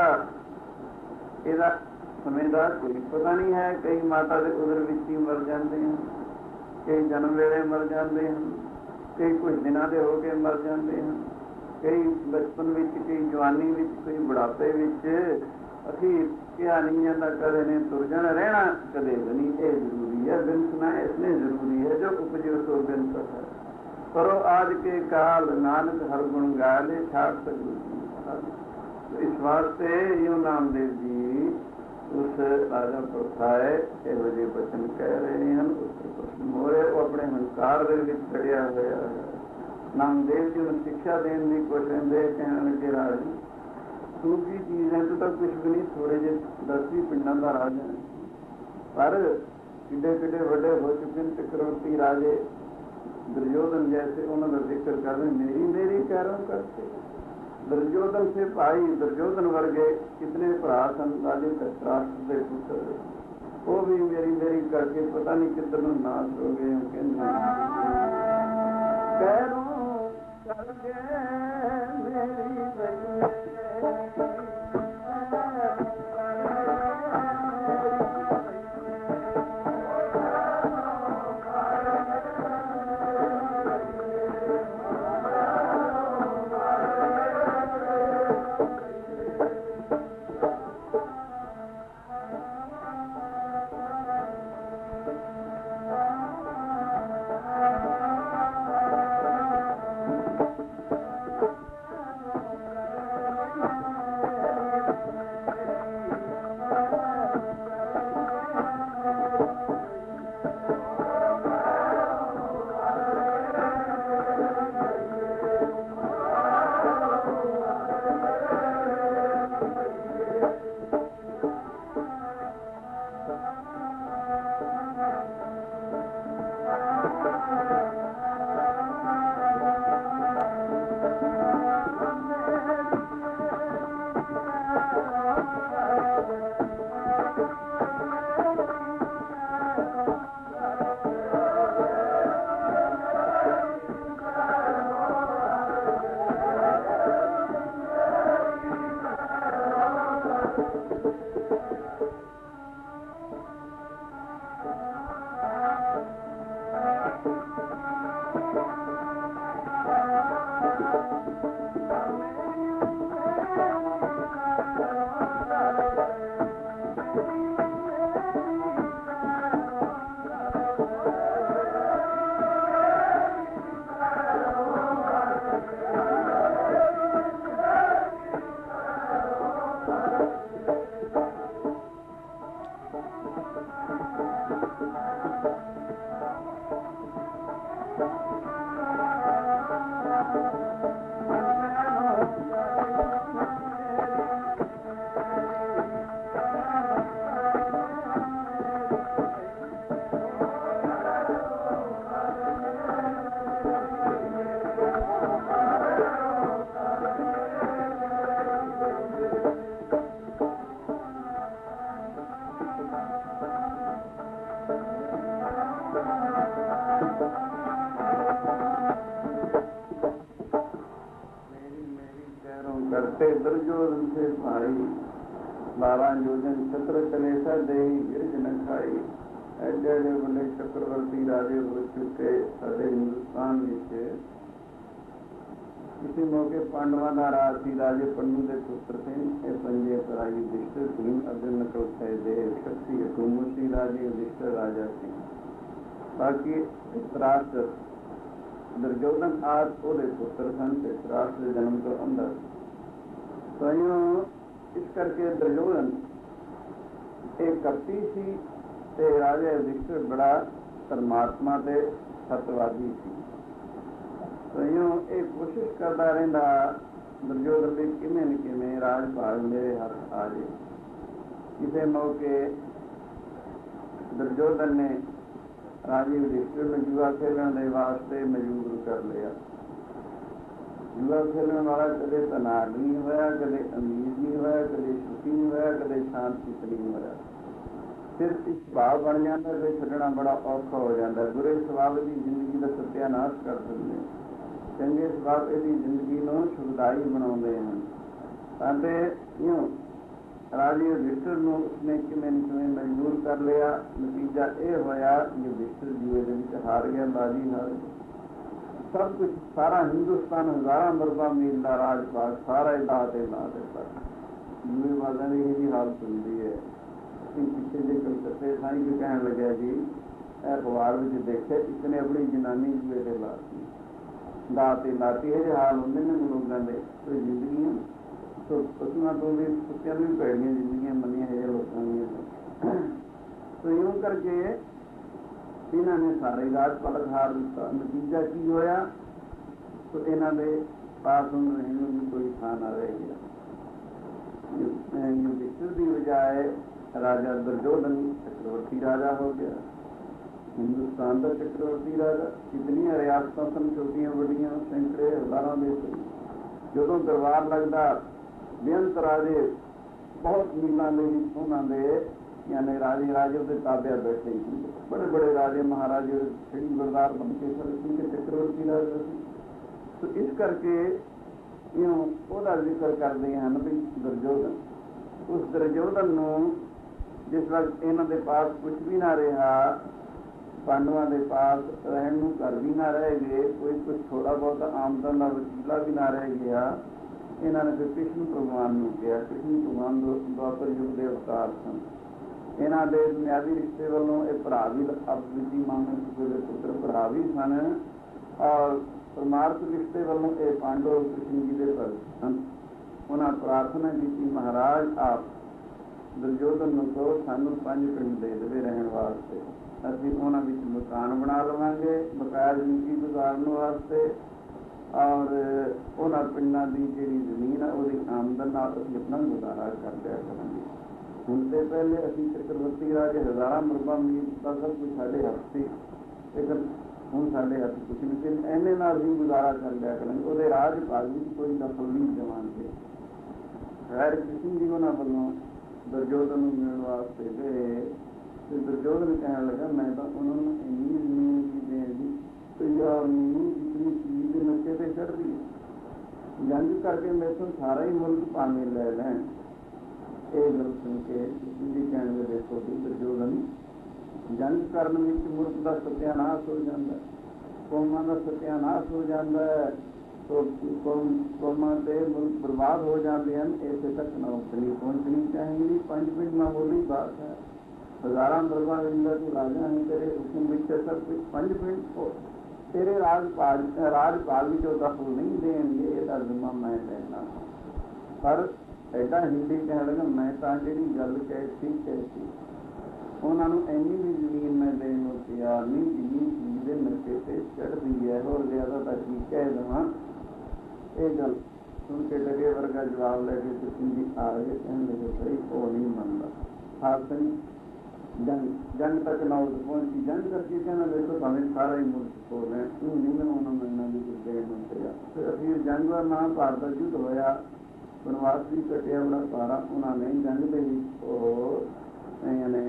ਇਹਦਾ ਸਮੇਂ ਦਾ ਕੋਈ ਪਤਾ ਨਹੀਂ ਹੈ। ਕਈ ਮਾਤਾ ਦੇ ਉਦਰ ਵਿੱਚ ਹੀ ਮਰ ਜਾਂਦੇ ਹਨ, ਕਈ ਜਨਮ ਵੇਲੇ ਮਰ ਜਾਂਦੇ ਹਨ, ਕਈ ਕੁਝ ਦਿਨਾਂ ਦੇ ਹੋ ਕੇ ਮਰ ਜਾਂਦੇ ਹਨ, ਕਈ ਬਚਪਨ ਵਿੱਚ, ਕਈ ਜਵਾਨੀ ਵਿੱਚ, ਕਈ ਬੁਢਾਪੇ ਵਿੱਚ। ਅਸੀਂ ਕਿਹਾ ਨਹੀਂ ਜਾਂਦਾ ਕਦੇ ਨੇ ਤੁਰ ਜਾਣਾ, ਰਹਿਣਾ ਕਦੇ ਵੀ ਨਹੀਂ। ਇਹ ਜ਼ਰੂਰੀ ਹੈ, ਬਿਨਸਣਾ ਇਸਨੇ ਜ਼ਰੂਰੀ ਹੈ, ਜੋ ਉਪਜੋ ਸੋ ਬਿਨਸ ਹੈ। करो आज के काल नानक हर गुण गाले छाड़ सक। इस वास्ते यो नामदेव जी उस राजा परसाए ਇਹੋ ਜਿਹੇ बचन कह रहे हैं। उसके प्रश्न हो रहे वो अपने हंकार ਦੇ ਵਿੱਚ ਚੜਿਆ ਹੋਇਆ ਹੈ। नामदेव जी ਨੂੰ ਸਿੱਖਿਆ ਦੇਣ ਦੀ ਕੋਸ਼ਿਸ਼ ਦੇ ਕਹਿਣ ਲੱਗੇ ਰਾਜ ਤੂੰ ਕੀ ਚੀਜ਼ ਹੈ, ਤੂੰ ਤਾਂ ਕੁਛ ਵੀ ਨਹੀਂ, ਥੋੜੇ ਜਿਹੇ 10 ਪਿੰਡਾਂ ਦਾ ਰਾਜਾ ਹੈ, ਪਰ ਕਿੱਡੇ ਕਿੱਡੇ ਵੱਡੇ ਹੋ ਚੁੱਕੇ ਨੇ ਚਕਰਵਰਤੀ ਰਾਜੇ दुर्योधन जैसे उन्होंने जिक्र कर रहे मेरी मेरी कह रहा हूँ करते। दुर्योधन से भाई दुर्योधन वर्गे कितने भरा सन राजे धृतराष्ट्र के पुत्र, वो भी मेरी मेरी करके पता नहीं किधर नाश हो गए। करते दुर्योधन से भाई, 12 योजन छत्र चले सा देही गिरज न खाई। एडे एडे बड़े चक्रवर्ती राजे हो चुके साडे हिंदुस्तान विच। किसी मौके पांडवां दा राज सी, राजे पन्नू के पुत्र थे। ये पंजे पराई युधिष्ठिर, भीम अर्जुन नकुल सहदेव, शक्ति अठूमुसी राजे युधिष्ठिर राजा सी। बाकी धृतराष्ट्र दुर्योधन आदि ओहदे पुत्र सन। धृतराष्ट्र के जन्म तो अंदर स्वयं इस करके दुर्योधन एक कपटी सी ते राजा युधिष्ठिर बड़ा धर्मात्मा ते सत्यवादी सी। स्वयं एक कोशिश करता रहिंदा दुर्योधन भी किवें न किवें राज भाग मेरे हथ आ जाए। किसी मौके दुर्योधन ने राजे युधिष्ठिर में जुआ खेलने के वास्ते मजबूर कर लिया। जुआ खेलने वाला कदे धनाढ़ नहीं होया, कदे अमीर नहीं होया, कदे सुखी नहीं होया, कदे शांत नहीं होया। फिर इस भाव बन जाता, फिर छड्डना बड़ा औखा हो जाता। बुरे स्वभाव की जिंदगी का सत्यानाश कर सकते, चंगे स्वभाव यदि जिंदगी को सुखदाई बनाते हैं। ताते यूँ राजे युधिष्ठिर को उसने किवें न किवें मजबूर कर लिया। नतीजा यह होया युधिष्ठिर जुए के हार गया, बाजी हार गया। सब कुछ सारा हिंदुस्तान हज़ारा मरबा मील का राजपाट सारा ला दिता। जुए वालों की यही हालत होती है। पिछले जो कलकत्ते साई भी कह लगे जी अखबार में देखे इसने अपनी जनानी जुए से लाती दाते लाती है। जो हाल होंगे ने लोगों के तो जिंदगी तो पशुओं तो भी कुत्तियां भी भैड़ियां जिंदगियां बनिया है लोगों की। तो यूं करके इन्होंने सारे राजपाल हार दिता। नतीजा की होया तो इन्होंने पास हम रहने में कोई थां ना रह गया। युधिष्ठिर की बजाय राजा दुर्योधन चक्रवर्ती राजा हो गया, हिंदुस्तान का चक्रवर्ती राजा। कितनी रियासतां सन छोटिया बड़िया सैकड़े हज़ारों देश। जो दरबार लगता बेअंत राजे बहुत मीलों के उन्होंने यानी राजे राजे के ताबे बैठे ही। बड़े बड़े राजे महाराजे श्री बरदार बन के उनके चक्रवर्ती राजा थे। तो इस करके यूँ वह जिक्र करते हैं भी दुर्योधन। उस दुर्योधन को जिस वक्त इन्हों के पास कुछ भी ना रहा, पांडवों के पास रहन को घर भी ना रह गए, कोई कुछ थोड़ा बहुत आमदन का वसीला भी ना रह गया, इन्होंने फिर कृष्ण भगवान को किया। कृष्ण भगवान द्वापर युग के अवतार सन। इन्हों के बुनियादी रिश्ते वालों ये भरा भी अपनी मांग पुत्र भरा भी सन और परमार्थ रिश्ते वालों ये पांडव कृष्ण जी के भगत सन। उन्हें प्रार्थना की महाराज आप दुर्योधन को सानू 5 पिंड दे देवे रहने वास्ते, असीं उन्हां विच मकान बना लवांगे बकाया जिंदगी गुजारने वास्ते और उन्हां पिंडां की जिहड़ी जमीन है उसकी आमदन नाल असीं अपना गुजारा कर लिया करांगे। हुण ते पहले असीं चक्रवर्ती राजे हज़ारा मरबा मील का सब कुछ साडे हथ सी, लेकिन हुण साडे हथ कुछ नहीं सी। इन्ने नाल असीं गुजारा कर लिया करांगे, उहदे राज भाग विच कोई दखल नहीं देवांगे। खैर कृष्ण जी उन्हां वल्लों दुर्योधन मिलने वास्ते गए। तो दुर्योधन कहने लगा मैं तो उन्होंने इन्नी जमीन की देने तैयार नहीं जितनी चीज के नशे से चढ़ दी। जंग करके मेरे तो सारा ही मुल्क पानी ले लें। ये गल सुन के जी कहने लगे देखो भी दुर्योधन जंग करने में मुल्क का सत्यानाश हो जाता, कौमां का सत्यानाश हो जाता है, तो कौमां के मुल्क बर्बाद हो जाते हैं। ऐसे तक नौकरी पहुँचनी चाहिए। 5 पिंड मामूली बात है, हज़ारा मरबा इंदा तू राजा है, तेरे हुक्म विच सब कुछ 5 पिंड तेरे राजपाल भी जो दखल नहीं देंगे यदा जिम्मा मैं लेना। पर ऐसा हिंदी कह लगा मैं तो जी गल कैसी कैसी उन्होंने इन्नी भी जमीन मैं देने को तैयार नहीं जिन्नी चीज के नशे से चढ़ती है। और ज्यादा तक की कह देव ये गल सुन के डगे वर्गा जवाब लेके कृष्ण जी आ गए। कहने लगे भाई वो नहीं मनता। हासन जंग तक ना पहुंची। जंग करके कहना देखो भावें सारा ही मुल्क को लें तू नहीं मैं उन्होंने इन्ना भी कुछ देने तैयार। फिर अभी जंग का नाम भारत का युद्ध होया, वनवास भी कटिया बड़ा सारा। उन्होंने जंग के यानी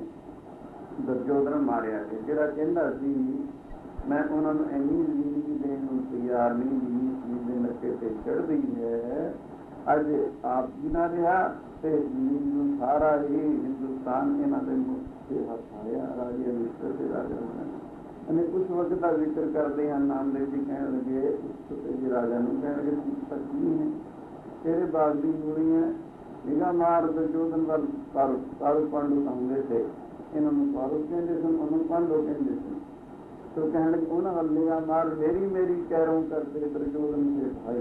दुर्योधन मारिया कि जो कहता सी मैं उन्होंने इन्नी जिंदगी देने को तैयार नहीं जिन्नी चीज के नशे से चढ़ गई है। ਅੱਜ ਆਪ ਵੀ ਨਾ ਰਿਹਾ ਤੇ ਸਾਰਾ ਹੀ ਹਿੰਦੁਸਤਾਨ ਇਹਨਾਂ ਦੇ ਮੁੱਖ ਹੱਥ ਆਇਆ। ਰਾਜੇ ਮਿਸਰ ਦੇ ਰਾਜਾ ਨੇ ਕੁਛ ਵਕਤ ਦਾ ਜ਼ਿਕਰ ਕਰਦੇ ਹਨ। ਨਾਮਦੇਵ ਜੀ ਕਹਿਣ ਲੱਗੇ ਉਸ ਰਾਜਾ ਨੂੰ, ਕਹਿਣ ਲੱਗੇ ਪਤਨੀ ਹੈ ਤੇਰੇ ਬਾਗ ਦੀ ਮੂੜੀ ਹੈ, ਨਿਗਾਹ ਮਾਰ ਦੁਰਯੋਧਨ ਵੱਲ ਕਾਲ ਪਾਂਡੂ ਆਉਂਦੇ ਥੇ, ਇਹਨਾਂ ਨੂੰ ਪਾਰੋ ਕਹਿੰਦੇ ਸਨ, ਉਹਨੂੰ ਪਾਂਡੋ ਕਹਿੰਦੇ ਸਨ। ਤੋ ਕਹਿਣ ਲੱਗੇ ਉਹਨਾਂ ਵੱਲ ਨਿਗਾਹ ਮਾਰ, ਮੇਰੀ ਕਹਿਰੋਂ ਕਰਦੇ ਦੁਰਯੋਧਨ ਦੇ ਭਾਈ।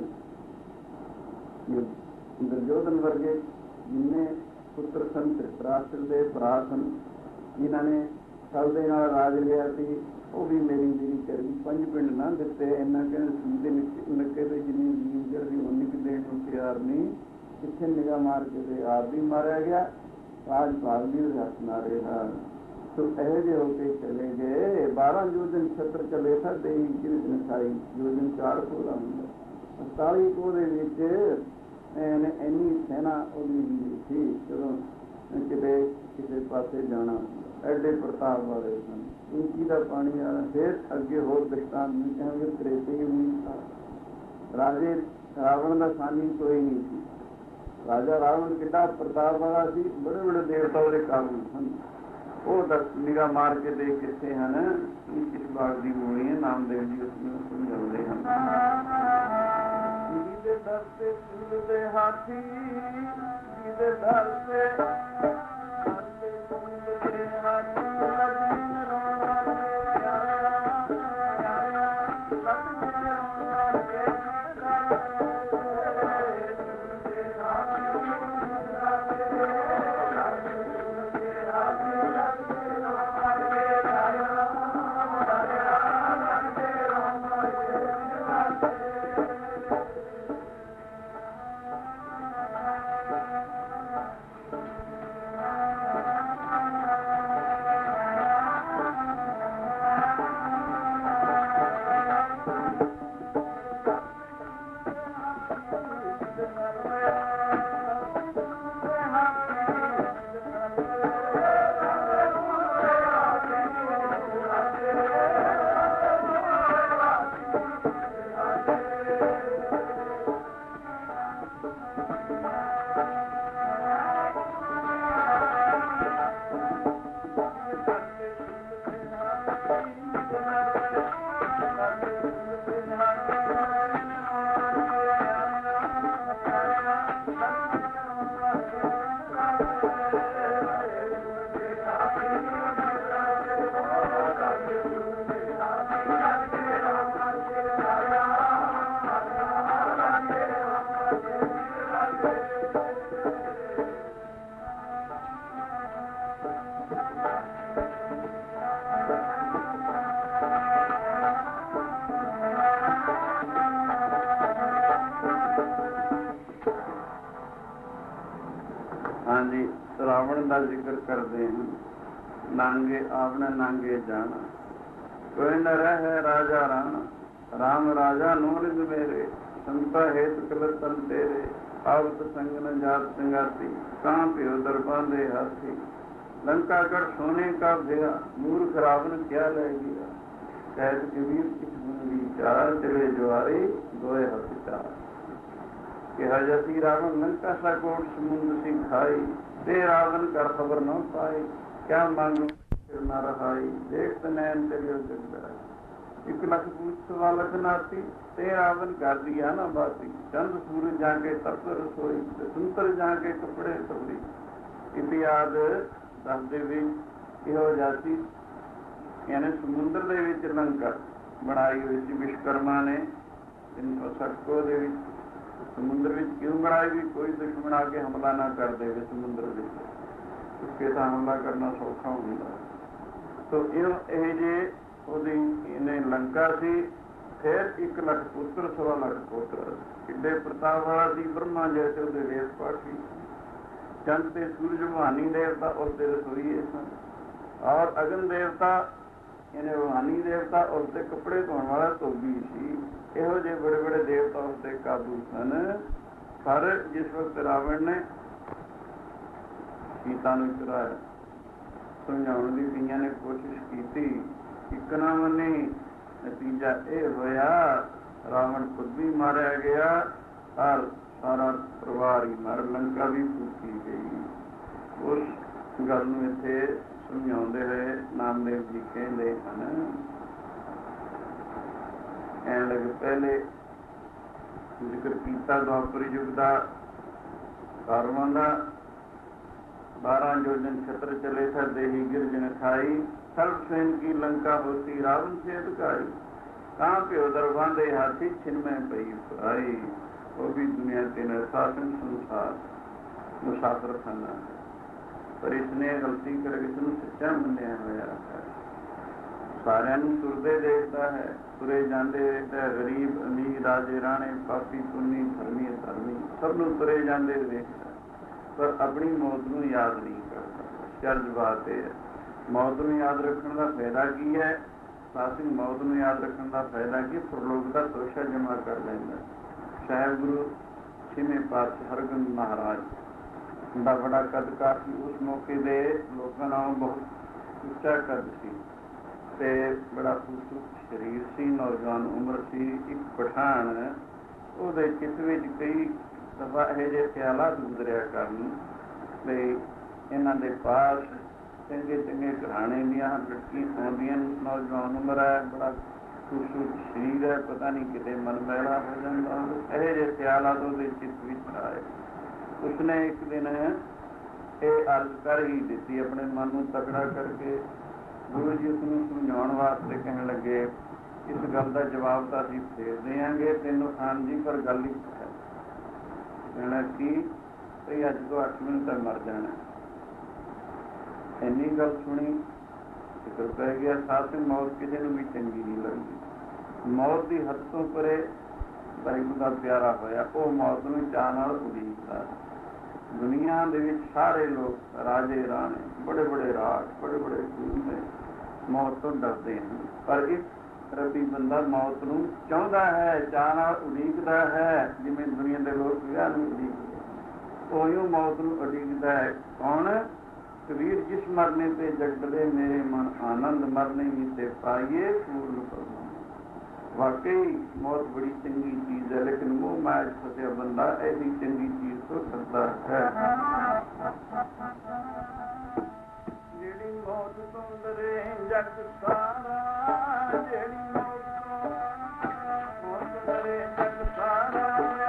ਦੁਰਯੋਧਨ ਵਰਗੇ ਜਿੰਨੇ ਪੁੱਤਰ ਸਨ ਧ੍ਰਿਤਰਾਸ਼ਟਰ ਦੇ ਭਰਾ ਸਨ, ਜਿਨ੍ਹਾਂ ਨੇ ਸਭ ਦੇ ਨਾਲ ਰਾਜ ਲਿਆ ਸੀ, ਉਹ ਵੀ ਮੇਰੀ ਕਰੀ 5 ਪਿੰਡ ਨਾ ਦਿੱਤੇ। ਇੰਨਾ ਕਹਿੰਦੇ ਸੀ ਦੇ ਨਿੱਕੇ ਤੇ ਜਿੰਨੀ ਜੀਵ ਦੀ ਉਨੀ ਕੁ ਦੇਣ ਨੂੰ ਤਿਆਰ ਨਹੀਂ। ਪਿੱਛੇ ਨਿਗਾਹ ਮਾਰ ਕੇ ਤੇ ਆਪ ਵੀ ਮਾਰਿਆ ਗਿਆ, ਰਾਜ ਭਾਗ ਵੀ ਉਹਦੇ ਹੱਥ ਨਾ ਰਿਹਾ। ਸੋ ਇਹੋ ਜਿਹੇ ਹੋ ਕੇ ਚਲੇ ਗਏ। 12 ਯੋਜਨ ਛਤਰ ਚਲੇ ਸਾਡੇ ਕਿਰਤ ਨਸਾਈ, ਯੋਜਨ 4 ਕੋਲਾ ਹੁੰਦਾ। 47 ਕੋਹ ਦੇ ਵਿੱਚ ਇੰਨੀ ਸੈਨਾ ਉਹਦੀ ਸੀ। ਜਦੋਂ ਕਿਤੇ ਕਿਸੇ ਪਾਸੇ ਜਾਣਾ, ਐਡੇ ਪ੍ਰਤਾਪ ਵਾਲੇ ਸਨ। ਉੱਚੀ ਦਾ ਪਾਣੀ ਵਾਲਾ। ਫਿਰ ਅੱਗੇ ਹੋਰ ਦ੍ਰਿਸ਼ਟਾਂਤ ਨਹੀਂ ਕਹਾਂਗੇ। ਤ੍ਰੇਤੇ ਰਾਜੇ ਰਾਵਣ ਦਾ ਸਾਨੀ ਕੋਈ ਨਹੀਂ ਸੀ। ਰਾਜਾ ਰਾਵਣ ਕਿੱਡਾ ਪ੍ਰਤਾਪ ਵਾਲਾ ਸੀ, ਬੜੇ ਬੜੇ ਦੇਵਤਾ ਉਹਦੇ ਕਾਬੂ ਸਨ। ਉਹ ਨਿਗਾਹ ਮਾਰ ਕੇ ਦੇਖ ਕਿੱਥੇ ਹਨ, ਕਿਸ ਬਾਗ ਦੀ ਮੂਲੀ ਹੈ। ਨਾਮਦੇਵ ਜੀ ਉਸ ਨੂੰ ਸਮਝਾਉਂਦੇ ਹਨ। ਜਿਹਦੇ ਦਰ ਤੇ ਚੁੱਲਦੇ ਹਾਥੀ, ਜਿਹਦੇ ਦਰ ਤੇ ਰਾਵਣ ਦਾ ਜ਼ਿਕਰ ਕਰਦੇ ਹਨ। ਨਾਂਗੇ ਆਵਣ ਨਾਂਗੇ ਜਾਣਾ, ਕੋਈ ਨ ਰਹਿ ਰਾਜਾ ਰਾਣਾ। ਰਾਮ ਰਾਜਾ ਨੂਰਿੰਦ ਮੇਰੇ, ਸੰਤਾ ਹੇਤ ਕਲਤਨ ਤੇਰੇ। ਆਵਤ ਸੰਗ ਨ ਜਾਤ ਸੰਗਾਤੀ, ਕਾਂ ਪਿਓ ਦਰਬਾਂ ਦੇ ਹਾਥੀ। लंका गढ़ सोने का भेगा, मूर्ख रावण क्या रह गया। कैद कबीर किस बुंदी चार, चले ज्वारी गोए हथियार। कि हजसी रावण लंका सा कोट समुद्र सी खाई, ते रावण कर खबर न पाई। क्या मांगो फिर न रहाई, देख नैन चलियो जग डराई। 1 लख पूछ सवा लख नाती, ते रावण कर दिया न बाती। चंद सूरज जाके तप रसोई, सुंतर जाके कपड़े तोड़ी। इतिहाद ਦੱਸਦੇ ਵੀ ਇਹੋ ਜਾਤੀ ਯਾਨੀ ਸਮੁੰਦਰ ਦੇ ਵਿੱਚ ਲੰਕਾ ਬਣਾਈ ਹੋਈ ਸੀ ਵਿਸ਼ਵਕਰਮਾ ਨੇ 360 ਦੇ ਵਿੱਚ। ਸਮੁੰਦਰ ਵਿੱਚ ਕਿਉਂ ਬਣਾਈ ਵੀ ਕੋਈ ਦੁਸ਼ਮਣ ਆ ਕੇ ਹਮਲਾ ਨਾ ਕਰ ਦੇਵੇ ਸਮੁੰਦਰ ਵਿੱਚ, ਕਿਉਂਕਿ ਤਾਂ ਹਮਲਾ ਕਰਨਾ ਸੌਖਾ ਹੁੰਦਾ। ਸੋ ਇਹ ਜੇ ਉਹਦੀ ਇਹਨੇ ਲੰਕਾ ਸੀ। ਫਿਰ 1 ਲੱਖ ਪੁੱਤਰ, 1.25 ਲੱਖ ਪੁੱਤਰ। ਕਿੱਡੇ ਪ੍ਰਤਾਪ ਵਾਲਾ ਸੀ। ਬ੍ਰਹਮਾ ਜੈਸੇ ਉਹਦੇ ਵੇਦ ਪਾਠੀ। ਚੰਦ ਤੇ ਸੂਰਜ ਰੂਹਾਨੀ ਦੇਵਤਾ ਉਸਦੇ ਰਸੋਈਏ ਸਨ। ਔਰ ਅਗਨ ਦੇਵਤਾ ਇਹਨੇ ਰੂਹਾਨੀ ਦੇਵਤਾ ਉਸਦੇ ਕੱਪੜੇ ਧੋਣ ਵਾਲਾ ਧੋਬੀ ਸੀ। ਇਹੋ ਜਿਹੇ ਬੜੇ ਬੜੇ ਦੇਵਤਾ ਉਸਦੇ ਕਾਬੂ ਸਨ। ਪਰ ਜਿਸ ਵਕਤ ਰਾਵਣ ਨੇ ਸੀਤਾ ਨੂੰ ਚੁਰਾਇਆ, ਸਮਝਾਉਣ ਦੀ ਕਈਆਂ ਨੇ ਕੋਸ਼ਿਸ਼ ਕੀਤੀ, ਇੱਕ ਨਾ ਮੰਨੀ। ਨਤੀਜਾ ਇਹ ਹੋਇਆ ਰਾਵਣ ਖੁਦ ਵੀ ਮਾਰਿਆ ਗਿਆ। ਔਰ ਸਾਰਾ ਪਰਿਵਾਰ ਹੀ ਮਰ, ਲੰਕਾ ਵੀ ਫੂਕੀ ਗਈ। ਉਸ ਗੱਲ ਨੂੰ ਇੱਥੇ ਸਮਝਾਉਂਦੇ ਹੋਏ ਨਾਮਦੇਵ ਜੀ ਕਹਿੰਦੇ ਹਨ, ਕਹਿਣ ਲੱਗੇ ਪਹਿਲੇ ਜ਼ਿਕਰ ਕੀਤਾ ਦੁਆਪਰ ਯੁੱਗ ਦਾ, ਕਾਰਵਾਂ ਦਾ। 12 योजन छत्र चले था देही गिरजन खाई, सर्व सेन की लंका होती रावण से अधिकारी। कहाँ पे उधर बांधे हाथी छिन्मय पई आई, वो भी दुनिया के शासन संसार मुसाफिर खाना है, पर इसने गलती करके इसमें सच्चा मनिया होया है। सारिਆਂ ਨੂੰ ਤੁਰਦੇ ਦੇਖਦਾ ਹੈ, ਤੁਰੇ ਜਾਂਦੇ ਦੇਖਦਾ ਹੈ, ਗਰੀਬ ਅਮੀਰ ਰਾਜੇ ਰਾਣੇ ਪਾਪੀ ਪੁੰਨੀ ਧਰਮੀ ਅਧਰਮੀ ਸਭ ਨੂੰ ਤੁਰੇ ਜਾਂਦੇ ਦੇਖਦਾ, ਪਰ ਆਪਣੀ ਮੌਤ ਨੂੰ ਯਾਦ ਨਹੀਂ ਕਰਦਾ। ਚਰਜ ਬਾਤ ਇਹ ਹੈ, ਮੌਤ ਨੂੰ ਯਾਦ ਰੱਖਣ ਦਾ ਫਾਇਦਾ ਕੀ ਹੈ? ਸਾਸਿੰਗ ਮੌਤ ਨੂੰ ਯਾਦ ਰੱਖਣ ਦਾ ਫਾਇਦਾ ਕੀ? ਪ੍ਰਲੋਕ ਦਾ ਤੋਸ਼ਾ ਜਮਾ ਕਰ ਲੈਂਦਾ। ਸਾਹਿਬ ਗੁਰੂ 6ਵੇਂ ਪਾਤਸ਼ਾਹ ਹਰਗੋਬਿੰਦ ਮਹਾਰਾਜ ਦਾ ਬੜਾ ਕੱਦ ਕਾਫੀ ਉਸ ਮੌਕੇ ਦੇ ਲੋਕਾਂ ਨਾਲੋਂ ਬਹੁਤ ਉੱਚਾ ਕੱਦ ਸੀ ਤੇ ਬੜਾ ਖੂਬਸੂਰਤ ਸਰੀਰ ਸੀ, ਨੌਜਵਾਨ ਉਮਰ ਸੀ। ਇੱਕ ਪਠਾਨ ਉਹਦੇ ਚਿੱਤ ਵਿੱਚ ਕਈ ਦਫਾ ਇਹੋ ਜਿਹੇ ਖਿਆਲਾਤ ਗੁਜ਼ਰਿਆ ਕਰਨ ਲਈ ਇਹਨਾਂ ਦੇ ਪਾਸ ਚੰਗੇ ਚੰਗੇ ਘਰਾਣੇ ਦੀਆਂ ਲੜਕੀਆਂ ਆਉਂਦੀਆਂ, ਨੌਜਵਾਨ ਉਮਰ ਹੈ, ਬੜਾ ਖੂਬਸੂਰਤ ਸਰੀਰ ਹੈ, ਪਤਾ ਨਹੀਂ ਕਿਤੇ ਮਨ ਮੈਲਾ ਹੋ ਜਾਂਦਾ। ਇਹੋ ਜਿਹੇ ਖਿਆਲਾਤ ਉਹਦੇ ਚਿੱਤ ਵਿੱਚ ਆਏ। ਉਸਨੇ ਇੱਕ ਦਿਨ ਇਹ ਅਰਜ਼ ਕਰ ਹੀ ਦਿੱਤੀ ਆਪਣੇ ਮਨ ਨੂੰ ਤਕੜਾ ਕਰਕੇ। ਗੁਰੂ ਜੀ ਉਸਨੂੰ ਸਮਝਾਉਣ ਵਾਸਤੇ ਕਹਿਣ ਲੱਗੇ, ਇਸ ਗੱਲ ਦਾ ਜਵਾਬ ਤਾਂ ਅਸੀਂ ਫੇਰ ਦੇਵਾਂਗੇ ਤੈਨੂੰ ਖਾਨ ਜੀ, ਪਰ ਗੱਲ ਹੀ ਹੈ। ਕਹਿਣਾ ਕੀ ਭਈ ਅੱਜ ਤੋਂ 8 ਮਿੰਟ ਤੱਕ ਮਰ ਜਾਣਾ। ਇੰਨੀ ਗੱਲ ਸੁਣੀ ਫਿਕਰ ਪੈ ਗਿਆ। ਸਾਥ ਮੌਤ ਕਿਸੇ ਨੂੰ ਵੀ ਚੰਗੀ ਨਹੀਂ ਲੱਗਦੀ। ਮੌਤ ਦੀ ਹੱਦ ਤੋਂ ਪਰੇ ਵਾਹਿਗੁਰੂ ਦਾ ਪਿਆਰਾ ਹੋਇਆ, ਉਹ ਮੌਤ ਨੂੰ ਚਾਅ ਨਾਲ ਉਡੀਕਦਾ। ਦੁਨੀਆ ਦੇ ਵਿੱਚ ਸਾਰੇ ਲੋਕ ਰਾਜੇ ਰਾਣੇ, ਬੜੇ ਬੜੇ ਰਾਜ, ਬੜੇ ਬੜੇ ਸੂਰਮੇ ਮੌਤ ਤੋਂ ਡਰਦੇ ਹਨ, ਪਰ ਇੱਕ ਰੱਬੀ ਬੰਦਾ ਮੌਤ ਨੂੰ ਚਾਹੁੰਦਾ ਹੈ, ਚਾਅ ਨਾਲ ਉਡੀਕਦਾ ਹੈ। ਜਿਵੇਂ ਦੁਨੀਆ ਦੇ ਲੋਕ ਵਿਆਹ ਨੂੰ ਉਡੀਕਦੇ, ਉਹੀਓ ਮੌਤ ਨੂੰ ਉਡੀਕਦਾ ਹੈ। ਕੌਣ? ਕਬੀਰ ਜਿਸ ਮਰਨੇ ਤੇ ਜਗਦੇ ਮੇਰੇ ਮਨ ਆਨੰਦ, ਮਰਨੇ ਹੀ ਤੇ ਪਾਈਏ ਪੂਰਨ ਪਰਮਾਨੰਦ। ਵਾਕਈ ਮੌਤ ਬੜੀ ਚੰਗੀ ਚੀਜ਼ ਹੈ, ਲੇਕਿਨ ਮੋਹ ਮਾਇਆ ਚ ਫਸਿਆ ਬੰਦਾ ਐਸੀ ਚੰਗੀ ਚੀਜ਼ ਤੋਂ ਡਰਦਾ ਹੈ। ਜਿਹੜੀ ਮੌਤ ਤੋਂ ਡਰੇ ਜਗ ਸਾਰਾ, ਜਿਹੜੀ ਮੌਤ ਤੋਂ ਡਰੇ ਜਗ ਸਾਰਾ,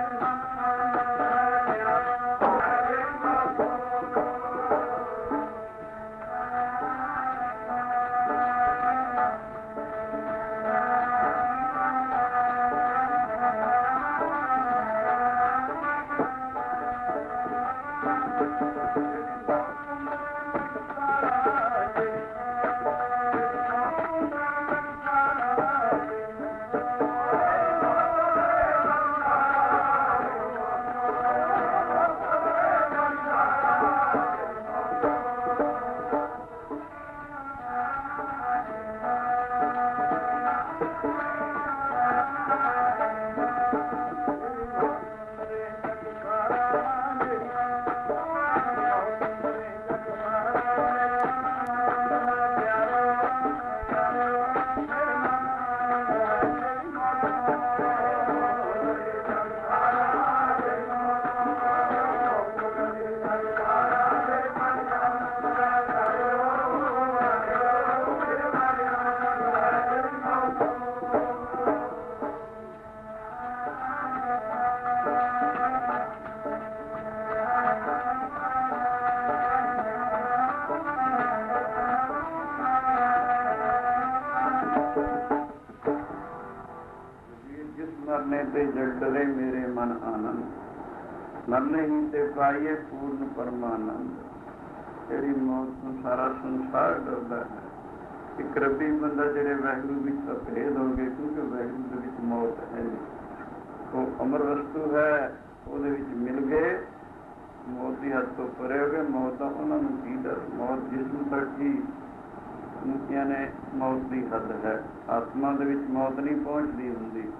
ਤੇ ਜਗਦੇ ਮੇਰੇ ਮਨ ਆਨੰਦ, ਮਰਨੇ ਹੀ ਤੇ ਪਾਈਏ ਪੂਰਨ ਪਰਮਾਨੰਦ। ਜਿਹੜੀ ਮੌਤ ਤੋਂ ਸਾਰਾ ਸੰਸਾਰ ਡਰਦਾ ਹੈ। ਇੱਕ ਰੱਬੀ ਬੰਦਾ ਜਿਹੜੇ ਵਾਹਿਗੁਰੂ ਵਿੱਚ ਭੇਦ ਹੋ ਗਏ, ਕਿਉਂਕਿ ਵਾਹਿਗੁਰੂ ਦੇ ਵਿੱਚ ਮੌਤ ਹੈ ਨਹੀਂ, ਉਹ ਅਮਰ ਵਸਤੂ ਹੈ, ਉਹਦੇ ਵਿੱਚ ਮਿਲ ਗਏ, ਮੌਤ ਦੀ ਹੱਦ ਤੋਂ ਪਰੇ ਹੋ ਗਏ। ਮੌਤ ਦਾ ਉਹਨਾਂ ਨੂੰ ਕੀ ਡਰ? ਮੌਤ ਜਿਸਮ ਤੱਕ ਹੀ ਨੇ ਮੌਤ ਦੀ ਹੱਦ ਹੈ, ਆਤਮਾ ਦੇ ਵਿੱਚ ਮੌਤ ਨਹੀਂ ਪਹੁੰਚਦੀ ਹੁੰਦੀ।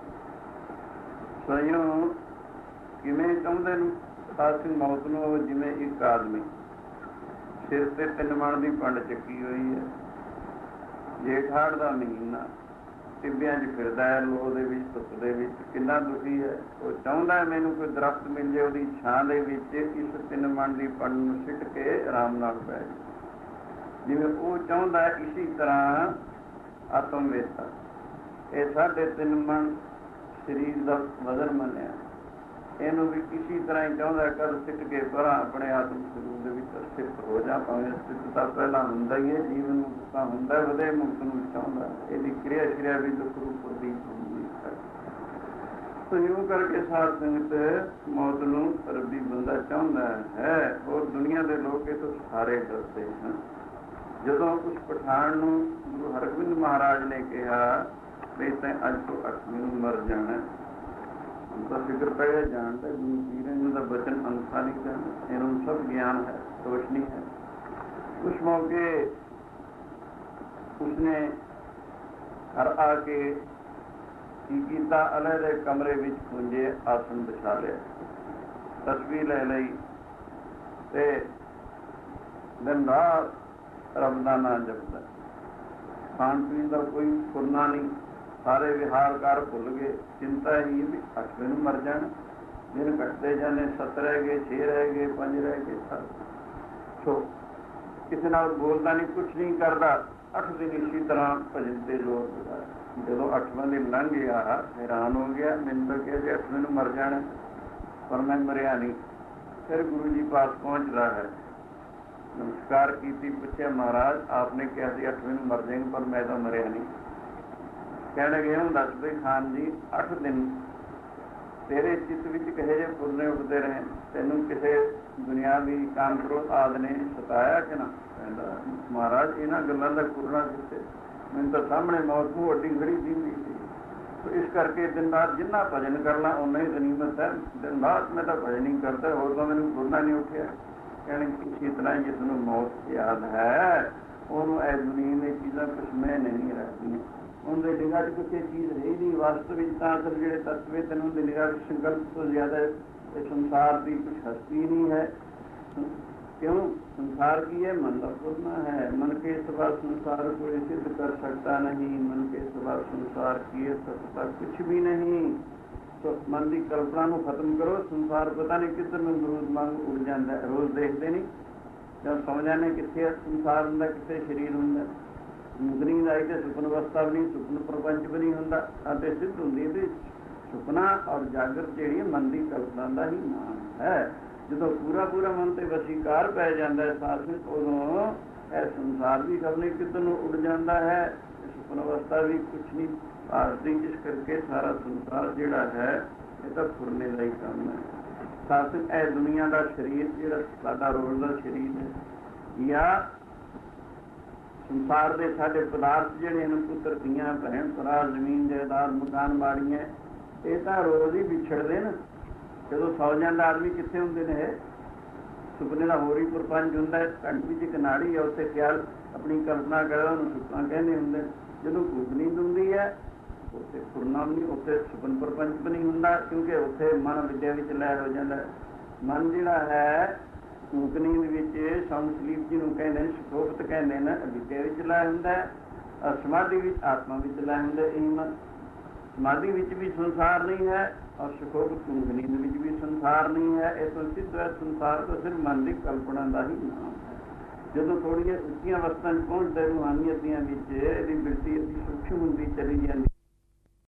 ਸਈਓ ਕਿਵੇਂ ਚਾਹੁੰਦੇ ਨੂੰ ਸਾਥੀ ਮੌਤ ਨੂੰ? ਜਿਵੇਂ ਇੱਕ ਆਦਮੀ ਸਿਰ ਤੇ 3 ਮਣ ਦੀ ਪੰਡ ਚੱਕੀ ਹੋਈ ਹੈ, ਜੇਠ ਹਾੜ ਦਾ ਮਹੀਨਾ, ਟਿੱਬਿਆਂ 'ਚ ਫਿਰਦਾ ਹੈ, ਲੋਹ ਦੇ ਵਿੱਚ, ਧੁੱਪ ਦੇ ਵਿੱਚ, ਕਿੰਨਾ ਦੁਖੀ ਹੈ। ਉਹ ਚਾਹੁੰਦਾ ਮੈਨੂੰ ਕੋਈ ਦਰਖਤ ਮਿਲ ਜਾਏ, ਉਹਦੀ ਛਾਂ ਦੇ ਵਿੱਚ ਇਸ ਤਿੰਨ ਮਣ ਦੀ ਪਣ ਨੂੰ ਸਿੱਟ ਕੇ ਆਰਾਮ ਨਾਲ ਪੈ ਜਾਏ। ਜਿਵੇਂ ਉਹ ਚਾਹੁੰਦਾ ਹੈ, ਇਸੀ ਤਰ੍ਹਾਂ ਆਤਮ ਵੇਤਾ ਇਹ ਸਾਡੇ ਤਿੰਨ ਮਣ ਸਰੀਰ ਦਾ ਵਜ਼ਨ ਮੰਨਿਆ, ਇਹਨੂੰ ਵੀ ਇਸੀ ਤਰ੍ਹਾਂ ਹੀ ਚਾਹੁੰਦਾ ਕਰ ਸਿੱਟ ਕੇ ਪਰਾਂ ਆਪਣੇ ਆਤਮ ਸਰੂਪ ਦੇ ਵਿੱਚ ਸਥਿਤ ਹੋ ਜਾ। ਭਾਵੇਂ ਸਥਿਤਤਾ ਪਹਿਲਾਂ ਹੁੰਦਾ ਹੀ ਹੈ, ਜੀਵਨ ਨੂੰ ਤਾਂ ਹੁੰਦਾ ਵਧੇ ਮੁਕਤ ਨੂੰ ਚਾਹੁੰਦਾ, ਇਹਦੀ ਕਿਰਿਆ ਵੀ ਦੁੱਖ ਰੂਪ ਪ੍ਰਤੀਤ ਹੁੰਦੀ ਹੈ। ਸੋ ਇਉਂ ਕਰਕੇ ਸਾਧ ਸੰਗਤ ਮੌਤ ਨੂੰ ਰੱਬੀ ਬੰਦਾ ਚਾਹੁੰਦਾ ਹੈ। ਔਰ ਦੁਨੀਆ ਦੇ ਲੋਕ ਇਹ ਤੋਂ ਸਾਰੇ ਡਰਦੇ ਹਨ। ਜਦੋਂ ਉਸ ਪਠਾਨ ਨੂੰ ਗੁਰੂ ਹਰਗੋਬਿੰਦ ਮਹਾਰਾਜ ਨੇ ਕਿਹਾ ਵੀ ਤੈਂ ਅੱਜ ਤੋਂ 8ਵੀਂ ਨੂੰ ਮਰ ਜਾਣਾ, ਤਾਂ ਫਿਕਰ ਪੈ ਗਿਆ, ਜਾਣਦਾ ਗੁਰੂ ਪੀਰ ਜੀ ਦਾ ਬਚਨ ਅਨੁਸਾਰ ਨਹੀਂ ਕਰਨਾ, ਇਹਨੂੰ ਸਭ ਗਿਆਨ ਹੈ, ਦੋਸ਼ ਨਹੀਂ ਹੈ। ਉਸ ਮੌਕੇ ਉਸਨੇ ਘਰ ਆ ਕੇ ਕੀ ਕੀਤਾ, ਅਲੱਗ ਦੇ ਕਮਰੇ ਵਿੱਚ ਪੁੰਜੇ ਆਸਨ ਵਿਛਾ ਲਿਆ, ਤਸਵੀਰ ਲੈ ਲਈ ਤੇ ਦਿਨ ਰਾਤ ਰੱਬ ਦਾ ਨਾਂ ਜਪਦਾ। ਖਾਣ ਪੀਣ ਦਾ ਕੋਈ ਫੁਰਨਾ ਨਹੀਂ, ਸਾਰੇ ਵਿਹਾਰਕਾਰ ਭੁੱਲ ਗਏ। ਚਿੰਤਾ ਹੀ ਵੀ 8ਵੇਂ ਨੂੰ ਮਰ ਜਾਣਾ, ਦਿਨ ਕੱਟਦੇ ਜਾਂਦੇ, 7 ਰਹਿ ਗਏ, 6 ਰਹਿ ਗਏ, 5 ਰਹਿ ਗਏ, 7। ਸੋ ਕਿਸੇ ਨਾਲ ਬੋਲਦਾ ਨਹੀਂ, ਕੁਛ ਨਹੀਂ ਕਰਦਾ। 8 ਦਿਨ ਇਸੀ ਤਰ੍ਹਾਂ ਭਜਨ ਤੇ ਜ਼ੋਰ ਦਿੰਦਾ। ਜਦੋਂ 8ਵਾਂ ਦਿਨ ਲੰਘ ਗਿਆ, ਹੈਰਾਨ ਹੋ ਗਿਆ, ਮੈਨੂੰ ਤਾਂ ਕਿਹਾ ਜੀ 8ਵੇਂ ਨੂੰ ਮਰ ਜਾਣਾ, ਪਰ ਮੈਂ ਮਰਿਆ ਨਹੀਂ। ਫਿਰ ਗੁਰੂ ਜੀ ਪਾਸ ਪਹੁੰਚਦਾ ਹੈ, ਨਮਸਕਾਰ ਕੀਤੀ, ਪੁੱਛਿਆ ਮਹਾਰਾਜ ਆਪਨੇ ਕਿਹਾ ਸੀ 8ਵੇਂ ਨੂੰ ਮਰ ਜਾਏਂਗੇ, ਪਰ ਮੈਂ ਤਾਂ ਮਰਿਆ ਨਹੀਂ। ਕਹਿਣ ਲੱਗੇ ਹੁਣ ਦੱਸ ਬਈ ਖਾਨ ਜੀ, 8 ਦਿਨ ਤੇਰੇ ਚਿੱਤ ਵਿੱਚ ਕਹੇ ਜਿਹੇ ਫੁਰਨੇ ਉੱਠਦੇ ਰਹੇ, ਤੈਨੂੰ ਕਿਸੇ ਦੁਨਿਆਵੀ ਕਾਮ ਕ੍ਰੋਧ ਆਦਿ ਨੇ ਸਤਾਇਆ ਕਿ ਨਾ? ਕਹਿੰਦਾ ਮਹਾਰਾਜ ਇਹਨਾਂ ਗੱਲਾਂ ਦਾ ਕੁਰਨਾ ਕਿੱਥੇ, ਮੈਨੂੰ ਤਾਂ ਸਾਹਮਣੇ ਮੌਤ ਨੂੰ ਵੱਡੀ ਖੜੀ ਦਿੰਦੀ ਸੀ। ਸੋ ਇਸ ਕਰਕੇ ਦਿਨ ਰਾਤ ਜਿੰਨਾ ਭਜਨ ਕਰ ਲਾਂ ਓਨਾ ਹੀ ਗਨੀਮਤ ਹੈ। ਦਿਨ ਰਾਤ ਮੈਂ ਤਾਂ ਭਜਨ ਹੀ ਕਰਦਾ, ਹੋਰ ਤਾਂ ਮੈਨੂੰ ਕੁਰਨਾ ਨਹੀਂ ਉੱਠਿਆ। ਕਹਿਣ ਇਸੇ ਤਰ੍ਹਾਂ ਜਿਸ ਨੂੰ ਮੌਤ ਯਾਦ ਹੈ, ਉਹਨੂੰ ਇਹ ਦੁਨੀਆ ਦੀਆਂ ਚੀਜ਼ਾਂ ਕੁਛ ਮੈਂ ਨਹੀਂ ਰੱਖਦੀਆਂ। ਉਹਦੇ ਨਿਗਾਹ 'ਚ ਕੁਛ ਚੀਜ਼ ਰਹੀ ਨਹੀਂ। ਵਾਸਤਵਿਕ ਤਾਂ ਅਸਲ ਜਿਹੜੇ ਤੱਤਵੇ ਤੈਨੂੰ ਉਹਦੀ ਨਿਗਾਹ ਵਿੱਚ ਸੰਕਲਪ ਤੋਂ ਜ਼ਿਆਦਾ ਇਹ ਸੰਸਾਰ ਦੀ ਕੁਛ ਹਸਤੀ ਨਹੀਂ ਹੈ। क्यों? संसार की है मन का पूर्ण है, मन के सिवा संसार को सिद्ध कर सकता नहीं, मन के सिवा संसार की सत्ता कुछ भी नहीं। तो मन की कल्पना को खत्म करो, संसार पता नहीं किधर में रोज मांग उड़ जाता है। रोज देखते नहीं जब समझ आने कितने संसार होंगे, कितने शरीर होंगे। नींद आई तो सुपन अवस्था भी नहीं, सुपन प्रपंच भी नहीं होंगे, सिद्ध होंगी। सुपना और जागृत जी मन की कल्पना का ही नाम है। जो पूरा पूरा मन से वसीकार पै जाता है साथ में, उदों यह संसार भी सब नहीं किधर उड़ जाता है, सुपन अवस्था भी कुछ नहीं भारती। इस करके सारा संसार जोड़ा है ये तो फुरने का ही काम है। साथ ए दुनिया का शरीर जो साडा रोज का शरीर है, या संसार के साढ़े पदार्थ जोड़े पुत्र धीआं भैन भरा जमीन जायदाद मकान बाड़ियाँ, ये तो रोज ही विछड़ते हैं। जो सौ जाता आदमी कितने होंगे ने, सुपने का होर ही प्रपंच होंगे। कंठ में एक नाड़ी है, उत्ते ख्याल अपनी कल्पना करे, उन्होंने सुपना कहने होंगे। जो भूख नींद होंगी है उत्ते फुरना भी नहीं, उत्ते सुपन प्रपंच भी नहीं होंगे, क्योंकि उत्ते मन विद्या में लैर हो जाता है। मन जोड़ा है भूख नींद में साउंड स्लीप जिन्होंने कहते हैं, सुखोपत कहते हैं, विद्या में लैर होंगे, और समाधि में आत्मा में लैर होंगे। यही मन समाधि में भी संसार नहीं है और सुखोपत नींद में भी संसार नहीं है। ये तो सिद्ध है संसार तो सिर्फ मन की कल्पना का ही नाम है। जो थोड़िया उच्चिया अवस्था पहुँचते रूहानियत बिल्टी सूक्ष्म होंगी चली जाती